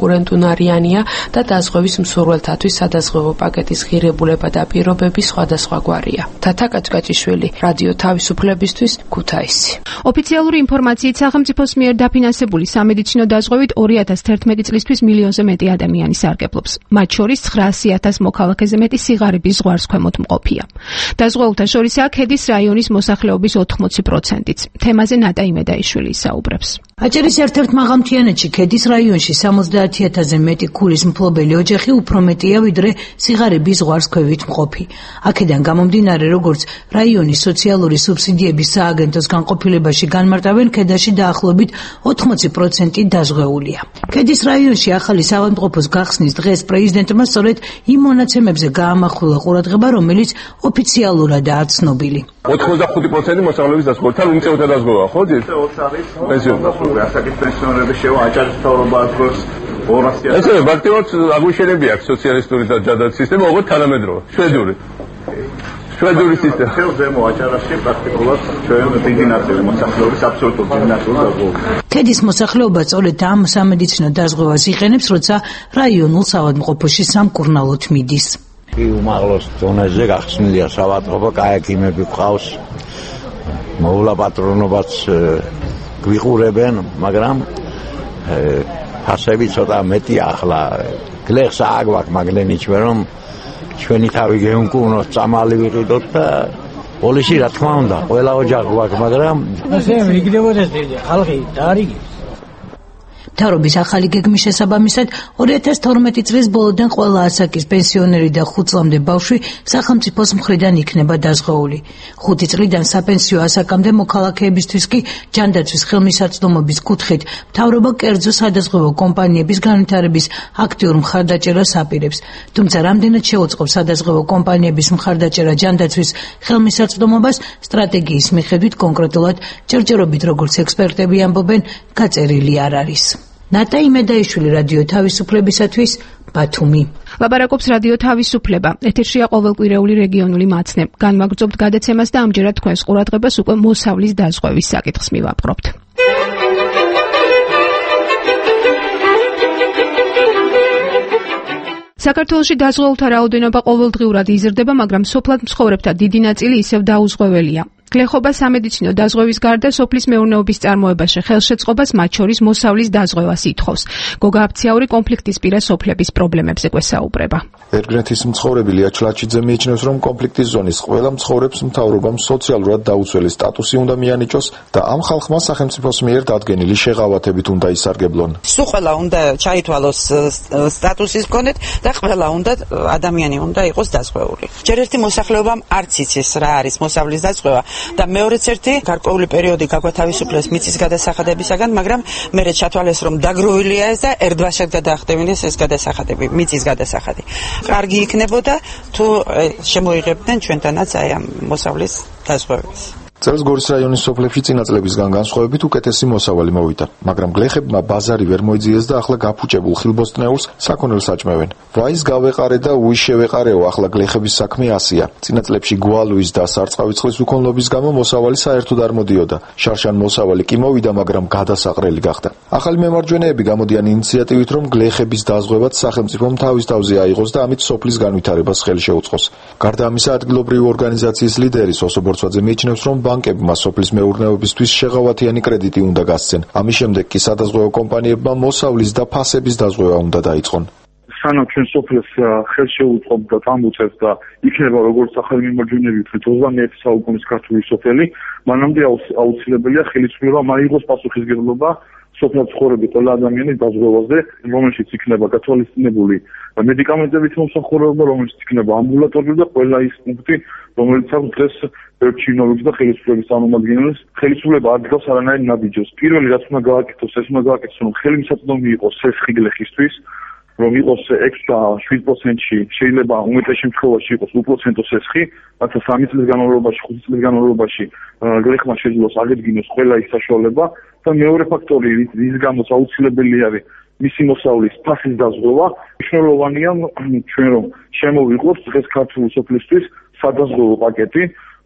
კონკურენტუნარიანია და დაზღვევის მსურველთათვის სადაზღვევო პაკეტის ღირებულება და პირობები სხვადასხვაგვარია. თათა კაჭკაჭიშვილი, რადიო თავისუფლებისთვის, ქუთაისი. ოფიციალური ინფორმაციით სახელმწიფოს მიერ დაფინანსებული სამედიცინო დაზღვევით 2011 წლისთვის მილიონზე მეტი ადამიანი სარგებლობს. მათ შორის 900,000 მოქალაქეზე მეტი სიღარიბის ზღვარს ქვემოთ მყოფია. დაზღვეულთა შორისაა ქედის რაიონის მოსახლეობის 80%-იც. თემაზე ნატა იმედაიშვილი ისაუბრებს. აჭარის ერთ-ერთ მაღალმთიანეთში ქედის რაიონში 70,000-ზე მეტი ქულის მფლობელი ოჯახი უფრო მეტია ვიდრე სიღარიბის ზღვარს ქვევით მყოფი. აქედან გამომდინარე, როგორც რაიონის სოციალური სუბსიდიების სააგენტოს განყოფილებაში განმარტავენ, ქედაში დაახლოებით 80% დაზღვეულია. ქედის რაიონში ახალი საავადმყოფოს გახსნის დღეს პრეზიდენტმა სწორედ იმ მონაცემებზე გაამახვილა ყურადღება, რომელიც ოფიციალურადაა ცნობილი. 85% მოსახლეობის დაზღვევა, თან უმწეოთა დაზღვევა, ხო? პენსიონერთა დაზღვევა, ასაკის პენსიონერების შევა აჭარის მთავრობა აზრობს 200. ესე ფაქტობრივად აგვიშენებია აქ სოციალისტური და ჯადაცის სისტემა, ოღონდ თანამედროვე, შვედური. შვედური სისტემა. ზემო აჭარაში პრაქტიკულად ჩვენ დიდი ნაწილი მოსახლეობის აბსოლუტურ დინასტიურ დაზღვევას. ქედის მოსახლეობა სწორედ ამ სამედიცინო დაზღვევას იყენებს, როცა რაიონულ საავადმყოფოში სამკურნალოდ მიდის. უმაღლოს ზონაზე გახსნილია საავადმყოფო, კაექიმები ყავს, მოვლა პატრონობაც გვიყურებენ, მაგრამ ფასები ცოტა მეტია ახლა. გლეხს აგვაქვს, მაგრამ ჩვენ რომ ჩვენი თავი გეუნკურნოთ, წამალი ვიყიდოთ და პოლისი რა თქმა უნდა, ყველა ოჯახი გვაქვს, მაგრამ ასე მიგდებოდეს ხალხი და არიგებს. მთავრობის ახალი გეგმის შესაბამისად 2012 წლის ბოლოდან ყველა ასაკის პენსიონერი და 5 წლამდე ბავშვი სახელმწიფოს მხრიდან იქნება დაზღვეული. 5 წლიდან საპენსიო ასაკამდე მოქალაქეებისთვის კი ჯანდაცვის ხელმისაწვდომობის კუთხით მთავრობა კერძო სადაზღვევო კომპანიების განვითარების აქტიურ მხარდაჭერას აპირებს. თუმცა რამდენად შეუწყობს სადაზღვევო კომპანიების მხარდაჭერა ჯანდაცვის ხელმისაწვდომობას, სტრატეგიის მიხედვით კონკრეტულად ჯერჯერობით, როგორც ექსპერტები ამბობენ, გაწერილი არ არის. ნატა იმედაიშვილი, რადიო თავისუფლებისათვის, ბათუმი. ლაპარაკობს რადიო თავისუფლება. ეთერშია ყოველკვირეული რეგიონული მაცნე. განვაგრძობთ გადაცემას და ამჯერად თქვენს ყურადღებას უკვე მოსავლის დაზღვევის საკითხს მივაპყრობთ. საქართველოში დაზღვეულთა რაოდენობა ყოველდღიურად იზრდება, მაგრამ სოფლად მცხოვრებთა დიდი ნაწილი ისევ დაუზღვეველია. გლეხობა სამედიცინო დაზღვევის გარდა სოფლის მეურნეობის წარმოებაში ხელშეწყობას, მათ შორის მოსავლის დაზღვევას ითხოვს. გოგა აფციაური კონფლიქტის პირა სოფლების პრობლემებზე გვესაუბრება. ერგრეთის მცხოვრები ლია ჩლაჩიძე მიიჩნევს, რომ კონფლიქტის ზონის ყველა მცხოვრებს მთავრობამ სოციალურად დაუცველი სტატუსი უნდა მიანიჭოს და ამ ხალხმა სახელმწიფოს მიერ დადგენილი შეღავათებით უნდა ისარგებლონ. სულ ყველა უნდა ჩაითვალოს სტატუსის მქონეთ და ყველა უნდა ადამიანი უნდა იყოს დაზღვეული. ჯერ ერთი მოსახლეობამ არც იცის რა არის მოსავლის დაზღვევა. და მეორეც ერთი გარკვეული პერიოდი გაგვათავისუფლეს მიწის გადასახადებისაგან, მაგრამ მერე ჩათვალეს, რომ დაგროვილია ეს და ერთბაშად გადაახდევინეს ეს გადასახადები, მიწის გადასახადი. კარგი იქნებოდა თუ შემოიღებდნენ ჩვენთანაც აი ამ მოსავლის დაზღვევას. წელს გორის რაიონის სოფლებში წინა წლებისგან განსხვავებით უკეთესი მოსავალი მოვიდა, მაგრამ გლეხებმა ბაზარი ვერ მოიძიეს და ახლა გაფუჭებულ ხილბოსტნეულს საქონელს აჭმევენ. ვაის გავეყარე და უის შევეყარეო, ახლა გლეხების საქმე ასია. წინა წლებში გვალვის და სარწყავიწყლის უქონლობის გამო მოსავალი საერთოდ არ მოდიოდა. შარშან მოსავალი კი მოვიდა, მაგრამ გადასაყრელი გახდა. ახალი მემარჯვენეები გამოდიან ინიციატივით, რომ გლეხების დაზღვევაც სახელმწიფომ თავის თავზე აიღოს და ამით სოფლის განვითარებას ხელი შეუწყოს. გარდა ამისა, ადგილობრივი ორგანიზაციის ლიდერი სოსო ბორცვაძე მიიჩნევს, რომ ბანკებმა სოფლის მეურნეობისთვის შეღავათიანი კრედიტი უნდა გასცენ. ამის შემდეგ კი სადაზღვევო კომპანიებმა მოსავლის და ფასების დაზღვევა უნდა დაიწყონ. სანამ ჩვენ სოფლს ხელს შეუწყობთ და წამოწევთ და იქნება როგორც ახალი მემარჯვენეები ვთქვით 21 საუკუნის ქართული სოფელი, მანამდე აუცილებელია ხელისუფლება მაიღოს პასუხისმგებლობა სოფლად ცხოვრები ყველა ადამიანის დაზღვევაზე, რომელშიც იქნება გათვალისწინებული მედიკამენტებით მომსახურება, რომელშიც იქნება ამბულატორია და ყველა ის პუნქტი, რომელიც აქვს დღეს чиновники და ხელისუფლების წარმომადგენლებს. ხელისუფლება არ დგას არანაირ ნაბიჯებს. პირველი რაც უნდა გააკეთოს, ეს უნდა გააკეთოს, რომ ხელმისაწვდომი იყოს სესხი გლეხისთვის, რომ იყოს 6-7%-ში, შეიძლება უმეტეს შემთხვევაში იყოს უპროცენტო სესხი, რათა 3 წლის განმავლობაში, 5 წლის განმავლობაში გლეხმა შეძლოს აღედგინოს ყველა ის საშუალება და მეორე ფაქტორი, რის გამოც აუცილებელი არის მისი მოსავლის ფასის დაზღვევა, მნიშვნელოვანია ჩვენ რომ შემოვიღოთ დღეს ქართული სოფლისთვის სადაზღვევო პაკეტი,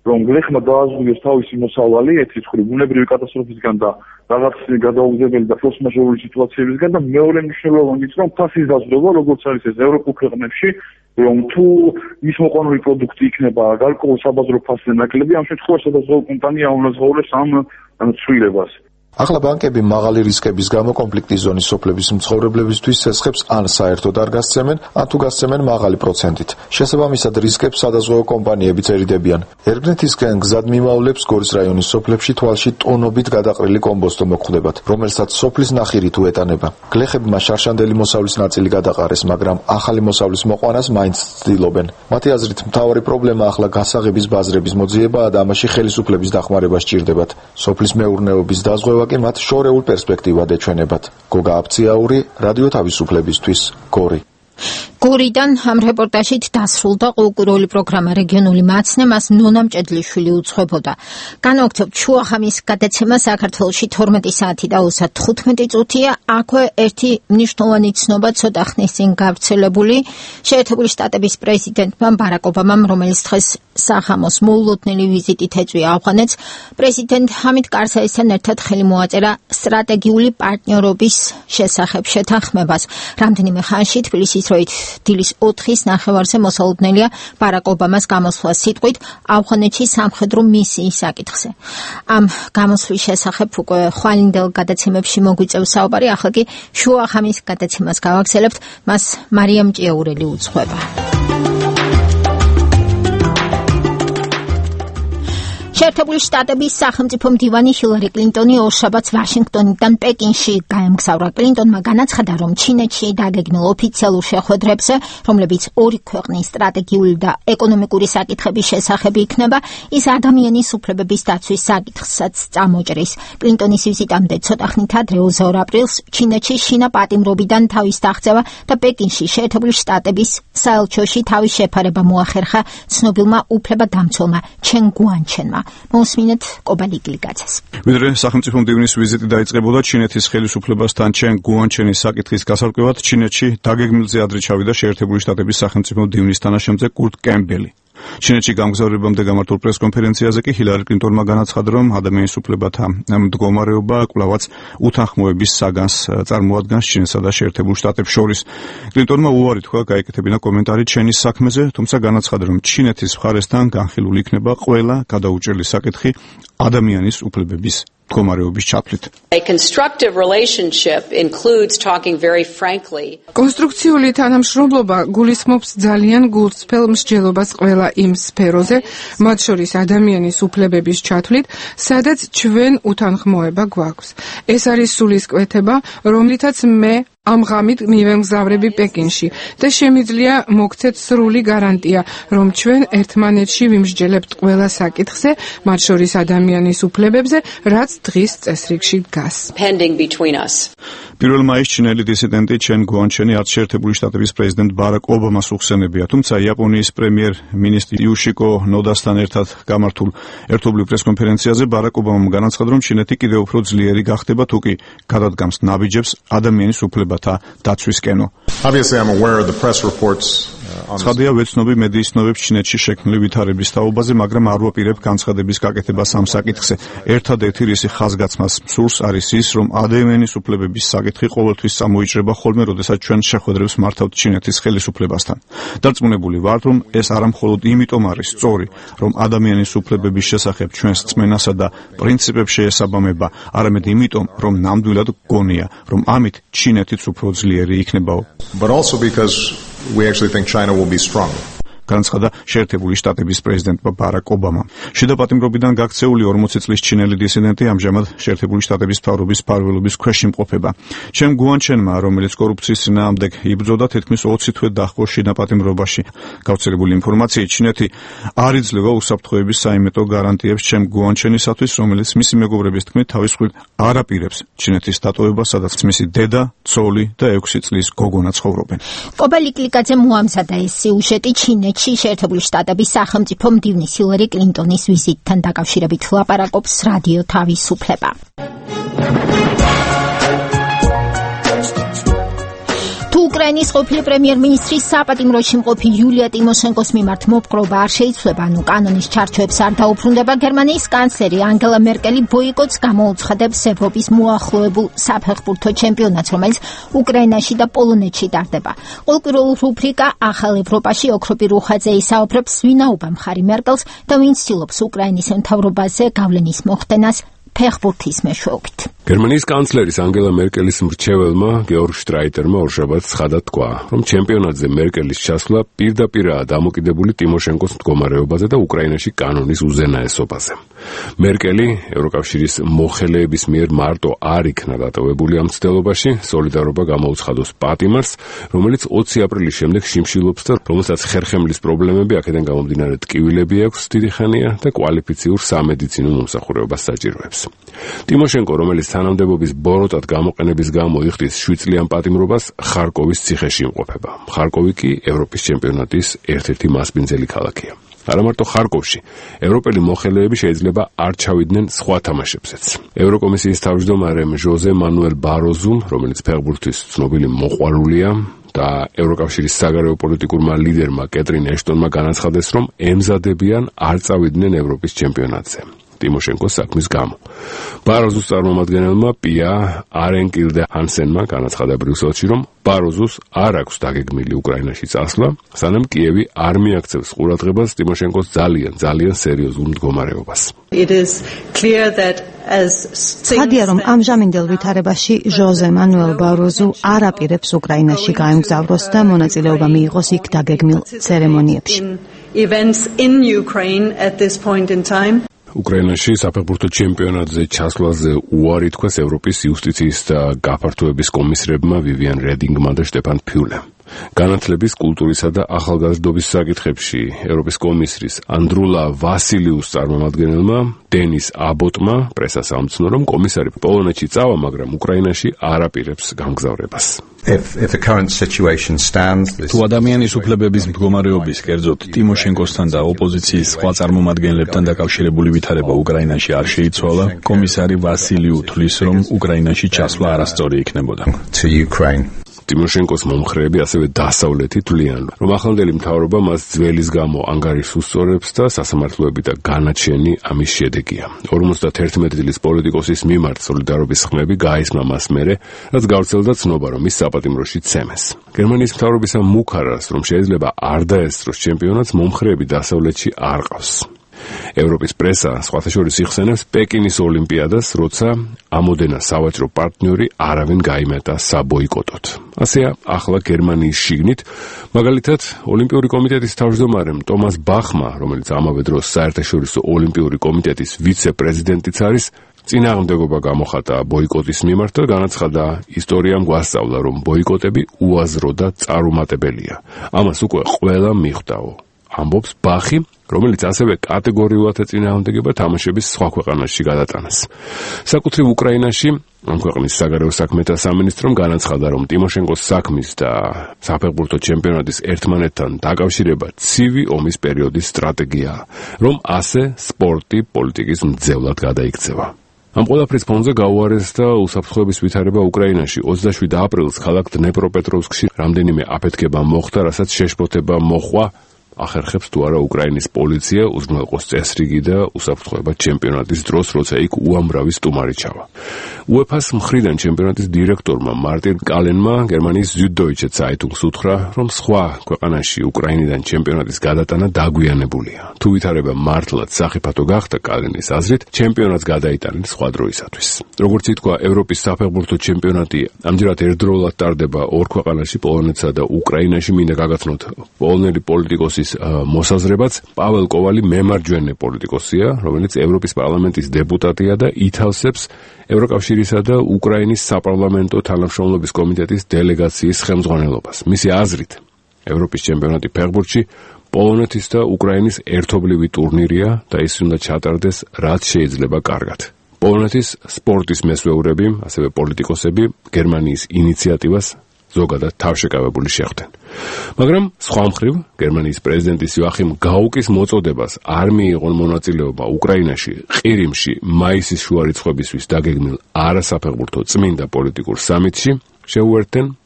რომ გლეხმა დააზღვიოს თავისი მოსავალი ერთი მხრივ ბუნებრივი კატასტროფისგან და რაღაც გადაუგებელი და ფორს-მაჟორული სიტუაციებისგან და მეორე მნიშვნელოვანიც რომ ფასის დაზრდობა როგორც არის ეს ევროპულ ქვეყნებში რომ თუ ის მოყვანილი პროდუქტი იქნება გარკვეულ საბაზრო ფასზე ნაკლები ამ შემთხვევაში სადაზღვევო კომპანია უნაზღაურებს ამ ცვლილებას. ახლა ბანკები მაღალი რისკების გამო კონფლიქტის ზონის სოფლების მცხოვრებლებისთვის ცესხებს ან საერთოდ არ გასცემენ, ან თუ გასცემენ მაღალი პროცენტით. შესაბამისად რისკებს სადაზღვევო კომპანიებიც ერიდებიან. ერგნეთისკენ გზად მიმავლებს გორის რაიონის სოფლებში თვალში ტონობით გადაყრილი კომბოსტო მოხვდებათ, რომელსაც სოფლის ნახირი თუ ეტანება. გლეხებმა შარშანდელი მოსავლის ნაწილი გადაყარეს, მაგრამ ახალი მოსავლის მოყვანას მაინც ცდილობენ. მათი აზრით მთავარი პრობლემა ახლა გასაღების ბაზრების მოძიებაა და ამაში ხელისუფლების დახმარება სჭირდებათ. სოფლის მეურნეობის დაზღვევა კი მათ შორეულ პერსპექტივად ეჩვენებათ. გოგა აფციაური, რადიო თავისუფლებისთვის, გორი. გორიდან ამ რეპორტაჟით დასრულდა ყურყურული პროგრამა რეგიონული მაცნე, მას ნონა მჭედლიშვილი უძღვებოდა. განვაგრძობთ შუახამის გადაცემა საქართველოში 12 საათი და 35 წუთია. აქვე ერთი მნიშვნელოვანი ცნობა ცოტა ხნის წინ გავრცელებული შეერთებული შტატების პრეზიდენტმა ბარაკ ობამამ, რომელიც დღეს სახამოს მოულოდნელი ვიზიტით ეწვია ავღანეთს, პრეზიდენტ ჰამიდ კარზაისთან ერთად ხელი მოაწერა სტრატეგიული პარტნიორობის შესახებ შეთანხმებას. რამდენიმე ხანში თბილისის როით დილის 4-ის ნახევარზე მოსალოდნელია ბარაკ ობამას გამოსვლა სიტყვით ავღანეთში სამხედრო მისიის საკითხზე. ამ გამოსვლის შესახებ უკვე ხვალინდელ გადაცემებში მოგვიწევს საუბარი, ახლა კი შუახამის გადაცემას გავაგრძელებთ, მას მარიამ ჭიაურელი უძღვება. შეერთებული შტატების სახელმწიფო მდივანი ჰილარი კლინტონი ორშაბათს ვაშინგტონიდან პეკინში გაემგზავრა. კლინტონმა განაცხადა, რომ ჩინეთში დაგეგმილ ოფიციალურ შეხვედრებზე, რომლებიც ორი ქვეყნის სტრატეგიული და ეკონომიკური საკითხების შესახებ იქნება, ის ადამიანის უფლებების დაცვის საკითხსაც წამოჭრის. კლინტონის ვიზიტამდე ცოტა ხნით ადრე 22 აპრილს ჩინეთში შინა პატიმრობიდან თავის დაღწევა და პეკინში შეერთებული შტატების საელჩოში თავის შეფარება მოახერხა ცნობილმა უფლებადამცველმა ჩენ გუანჩენმა. მოსმინეთ კობალიკლიკაცეს. ვიდრე სახელმწიფო მდივნის ვიზიტი დაიწყებოდა ჩინეთის ხელისუფლებასთან ჩენ გუანჩენის საკითხის გასარკვევად, ჩინეთში დაგეგმილზე ადრე ჩავიდა შეერთებული შტატების სახელმწიფო მდივნის თანაშემწე კურტ კემბელი. ჩინეთში გამგზავრებამდე გამართულ პრესკონფერენციაზე კი ჰილარი კლინტონმა განაცხადა, რომ ადამიანის უფლებათა მდგომარეობა კვლავაც უთანხმოების საგანს წარმოადგენს ჩინეთსა და შეერთებულ შტატებს შორის. კლინტონმა უარი თქვა გაეკეთებინა კომენტარი ჩენის საქმეზე, თუმცა განაცხადა, რომ ჩინეთის მხარესთან განხილული იქნება ყველა გადაუჭრელი საკითხი ადამიანის უფლებების მდგომარეობის ჩათვლით. კონსტრუქციული თანამშრომლობა გულისხმობს ძალიან გულწრფელ მსჯელობას ყველა იმ სფეროზე, მათ შორის ადამიანის უფლებების ჩათვლით, სადაც ჩვენ უთანხმოება გვაქვს. ეს არის სულისკვეთება, რომლითაც მე ამ ღამით მივემგზავრები პეკინში და შემიძლია მოგცეთ სრული გარანტია, რომ ჩვენ ერთმანეთში ვიმსჯელებთ ყველა საკითხზე, მათ შორის ადამიანის უფლებებზე, რაც დღის წესრიგში დგას. პირველ მაისს ჩინელი დისიდენტი ჩენ გუანჩენი არც შეერთებული შტატების პრეზიდენტ ბარაკ ობამას უხსენებია, თუმცა იაპონიის პრემიერ-მინისტრი იუშიკო ნოდასთან ერთად გამართულ ერთობლივ პრესკონფერენციაზე ბარაკ ობამამ განაცხადა, რომ ჩინეთი კიდევ უფრო ძლიერი გახდება, თუ კი გადადგამს ნაბიჯებს ადამიანის უფლებათა დაცვისკენო. ცხადია, ვეცნობი მედიის ცნობებს ჩინეთში შექმნილი ვითარების თაობაზე, მაგრამ არ ვაპირებ განცხადების გაკეთებას ამ საკითხზე. ერთადერთი რისი ხაზგაცმას სურს არის ის, რომ ადამიანის უფლებების საკითხი ყოველთვის წამოიჭრება ხოლმე, როდესაც ჩვენ შეხვედრებს მართავთ ჩინეთის ხელისუფლებასთან. დარწმუნებული ვართ, რომ ეს არა მხოლოდ იმიტომ არის სწორი, რომ ადამიანის უფლებების შესახებ ჩვენს რწმენასა და პრინციპებს შეესაბამება, არამედ იმიტომ, რომ ნამდვილად გონია, რომ ამით ჩინეთიც უფრო ძლიერი იქნებაო. But also because we actually think China will be stronger. განაცხადა შეერთებული შტატების პრეზიდენტმა ბარაკ ობამამ. შედაპატიმრობიდან გაქცეული 40 წლის ჩინელი დისიდენტი ამჟამად შეერთებული შტატების მთავრობის მფარველობის ქვეშ იმყოფება. ჩენ გუანჩენმა, რომელიც კორუფციის წინააღმდეგ იბრძოდა, თითქმის 20 თვე დაჰყო შედაპატიმრობაში. გავრცელებული ინფორმაციით, ჩინეთი არ იძლევა უსაფრთხოების საიმედო გარანტიებს ჩენ გუანჩენისათვის, რომელიც მისი მეგობრების თქმით თავის მხრივ არ აპირებს ჩინეთის დატოვებას, სადაც მისი დედა, ცოლი და 6 წლის გოგონა ცხოვრობენ. კობალიკლიკაძე მოამზადა ეს სიუჟეტი ჩინეთში შეერთებული შტატების სახელმწიფო მდივნის ჰილარი კლინტონის ვიზიტთან დაკავშირებით ლაპარაკობს რადიო თავისუფლება. უკრაინის ყოფილი პრემიერ-მინისტრის საპატიმროში მყოფი იულია ტიმოშენკოს მიმართ მოპყრობა არ შეიცვლება, კანონის ჩარჩოებს არ დაუბრუნდება. გერმანიის კანცლერი ანგელა მერკელი ბოიკოტს გამოუცხადებს ევროპის მოახლოებულ საფეხბურთო ჩემპიონატს, რომელიც უკრაინაში და პოლონეთში ტარდება. ყოველკვირეულ რუბრიკა ახალ ევროპაში ოქროპი რუხაძე ისაუბრებს, ვინაობა მხარი მერკელს და ვინ ცდილობს უკრაინის მთავრობაზე გავლენის მოხდენას ფეხბურთის მეშვეობით. გერმანიის კანცლერის ანგელა მერკელის მრჩეველმა გეორგ შტრაიტერმა ორშაბათს ცხადად თქვა, რომ ჩემპიონატზე მერკელის ჩასვლა პირდაპირაა დამოკიდებული ტიმოშენკოს მდგომარეობაზე და უკრაინაში კანონის უზენაესობაზე. მერკელი ევროკავშირის მოხელეების მიერ მარტო არ იქნა დატოვებული ამ მცდელობაში, სოლიდარობა გამოუცხადოს პატიმარს, რომელიც 20 აპრილის შემდეგ შიმშილობს და რომელსაც ხერხემლის პრობლემები აქედან გამომდინარე ტკივილები აქვს დიდი ხანია და კვალიფიციურ სამედიცინო მომსახურებას საჭიროებს. ტიმოშენკო, რომელიც თანამდებობის ბოროტად გამოყენების გამო იხდის 7 წლიან პატიმრობას, ხარკოვის ციხეში იმყოფება. ხარკოვი კი ევროპის ჩემპიონატის ერთ-ერთი მასპინძელი ქალაქია. არა მარტო ხარკოვში, ევროპელი მოხელეები შეიძლება არ ჩავიდნენ სხვა თამაშებზეც. ევროკომისიის თავმჯდომარემ ჟოზე მანუელ ბაროზუმ, რომელიც ფეხბურთის ცნობილი მოყვარულია და ევროკავშირის საგარეო პოლიტიკურმა ლიდერმა კეტრინ ეშტონმა განაცხადეს, რომ ემზადებიან არ წავიდნენ ევროპის ჩემპიონატზე. ტიმოშენკოს საქმის გამო. ბაროზუს წარმომადგენელმა პია არენკილდე ჰანსენმა განაცხადა ბრიუსელში, რომ ბაროზუს არ აქვს დაგეგმილი უკრაინაში წასვლა, სანამ კიევი არ მიაქცევს ყურადღებას ტიმოშენკოს ძალიან სერიოზულ მდგომარეობას. ხადია, რომ ამჟამინდელ ვითარებაში ჟოზე მანუელ ბაროზუ არ აპირებს უკრაინაში გაემგზავროს და მონაწილეობა მიიღოს იქ დაგეგმილ ცერემონიებში. უკრაინაში საფეხბურთო ჩემპიონატზე ჩასვლაზე უარი თქვეს ევროპის იუსტიციის და გაფართოების კომისრებმა ვივიან რედინგმა და შტეფან ფიულემ. განათლების, კულტურისა და ახალგაზრდობის საკითხებში ევროპის კომისრის ანდრულა ვასილიუს წარმომადგენელმა დენის აბოტმა პრესას ამცნო, რომ კომისარი პოლონეთში წავა, მაგრამ უკრაინაში არ აპირებს გამგზავრებას. თუ ადამიანის უფლებების მდგომარეობის, კერძოდ ტიმოშენკოსთან და ოპოზიციის სხვა წარმომადგენლებთან დაკავშირებული ვითარება უკრაინაში არ შეიცვალა, კომისარი ვასილიუ თვლის, რომ უკრაინაში ჩასვლა არასწორი იქნებოდა. ტიმოშენკოს მომხრეები ასევე დასავლეთი თვლიან, რომ ახლანდელი მთავრობა მას ძველის გამო ანგარიშს უსწორებს და სასამართლოები და განაჩენი ამის შედეგია. 51 წლის პოლიტიკოსის მიმართ სოლიდარობის ხმები გაისმა მას მერე, რაც გავრცელდა ცნობა, რომ ის საპატიმროში ცემეს. გერმანიის მთავრობისა მუქარას, რომ შეიძლება არ დაესწროს ჩემპიონატს, მომხრეები დასავლეთში არ ყავს. ევროპის პრესა სხვათა შორის იხსენებს პეკინის ოლიმპიადას, როცა ამოდენა სავაჭრო პარტნიორი არავინ გაიმეტა საბოიკოტოდ. ასეა ახლა გერმანიის შიგნით, მაგალითად, ოლიმპიური კომიტეტის თავმჯდომარემ ტომას ბახმა, რომელიც ამავე დროს საერთაშორისო ოლიმპიური კომიტეტის ვიცე-პრეზიდენტიც არის, წინააღმდეგობა გამოხატა ბოიკოტის მიმართ და განაცხადა, ისტორიამ გვასწავლა, რომ ბოიკოტები უაზრო და წარუმატებელია. ამას უკვე ყველა მიხვდაო. ამბობს ბახი, რომელიც ასევე კატეგორიულად ეწინააღმდეგება თამაშების სხვა ქვეყანაში გადატანას. საკუთრივ უკრაინაში ამ ქვეყნის საგარეო საქმეთა სამინისტრომ განაცხადა, რომ ტიმოშენკოს საქმის და საფეხბურთო ჩემპიონატის ერთმანეთთან დაკავშირება ცივი ომის პერიოდის სტრატეგიაა, რომ ასე სპორტი პოლიტიკის მძევლად გადაიქცევა. ამ ყველაფრის ფონზე გაუარესდა უსაფრთხოების ვითარება უკრაინაში. 27 აპრილს ქალაქ დნეპროპეტროვსკში რამდენიმე აფეთქება მოხდა, რასაც შეშფოთება მოჰყვა, ახერხებს თუ არა უკრაინის პოლიცია უზრუნველყოს წესრიგი და უსაფრთხოება ჩემპიონატის დროს, როცა იქ უამრავი სტუმარი ჩავა. UEFA-ს მხრიდან ჩემპიონატის დირექტორმა მარტინ კალენმა გერმანიის Süddeutsche Zeitung-ს უთხრა, რომ სხვა ქვეყანაში უკრაინიდან ჩემპიონატის გადატანა დაგვიანებულია. თუ ვითარება მართლაც სახიფათო გახდა, კალენის აზრით, ჩემპიონატს გადაიტანენ სხვა დროისათვის. როგორც ითქვა, ევროპის საფეხბურთო ჩემპიონატი ამჯერად ერთდროულად ტარდება ორ ქვეყანაში, პოლონეთსა და უკრაინაში. მინდა გაგაცნოთ, პოლონელი პოლიტიკოსის მოსაზრებაც, პაվել კოვალი მემარჯვენე პოლიტიკოსია, რომელიც ევროპის პარლამენტის დეპუტატია და ითავსებს ევროკავშირისა და უკრაინის საპარლამენტო თანამშრომლობის კომიტეტის დელეგაციის ხელმძღვანელობას. მისი აზრით, ევროპის ჩემპიონატი ფეხბურთში პოლონეთის და უკრაინის ერთობლივი ტურნირია და ის უნდა ჩატარდეს რაც შეიძლება კარგად. პოლონეთის სპორტის მესვეურები, ასევე პოლიტიკოსები გერმანიის ინიციატივას ზოგადად თავშეკავებული შეხვდნენ. მაგრამ სხვა მხრივ, გერმანიის პრეზიდენტის იოახიმ გაუკის მოწოდებას არ მიიღონ მონაწილეობა უკრაინაში, ყირიმში, მაისის შუა რიცხვებისთვის დაგეგმილ არასაფეხბურთო წმინდა პოლიტიკურ სამიტში, შეუერთდნენ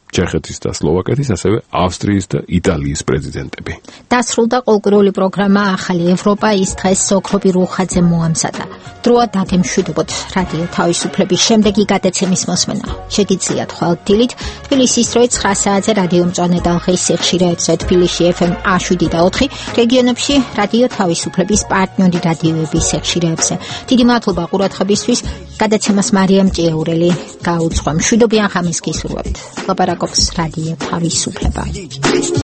ჩეხეთის და სლოვაკეთის, ასევე ავსტრიის და იტალიის პრეზიდენტები. დასრულდა კულტურული პროგრამა ახალი ევროპა ის დღეს სოქრობი რუხაძე მოამზადა. დროა დაგემშვიდობოთ რადიო თავისუფლების შემდეგი გადაცემის მოსმენა. შეგიძლიათ ხვალ-დილით თბილისის დროით 9 საათზე რადიო მწვანე ტალღის სიხშირეებზე თბილისში FM 107 და 4, რეგიონებში რადიო თავისუფლების პარტნიორი რადიოების სიხშირეებზე. დიდი მადლობა ყურადღებისთვის. გადაცემას მარიამ ჭიაურელი გაუძღვა. მშვიდობიან ხამის გისურვებთ. ლაპარაკობს რადიო თავისუფლება.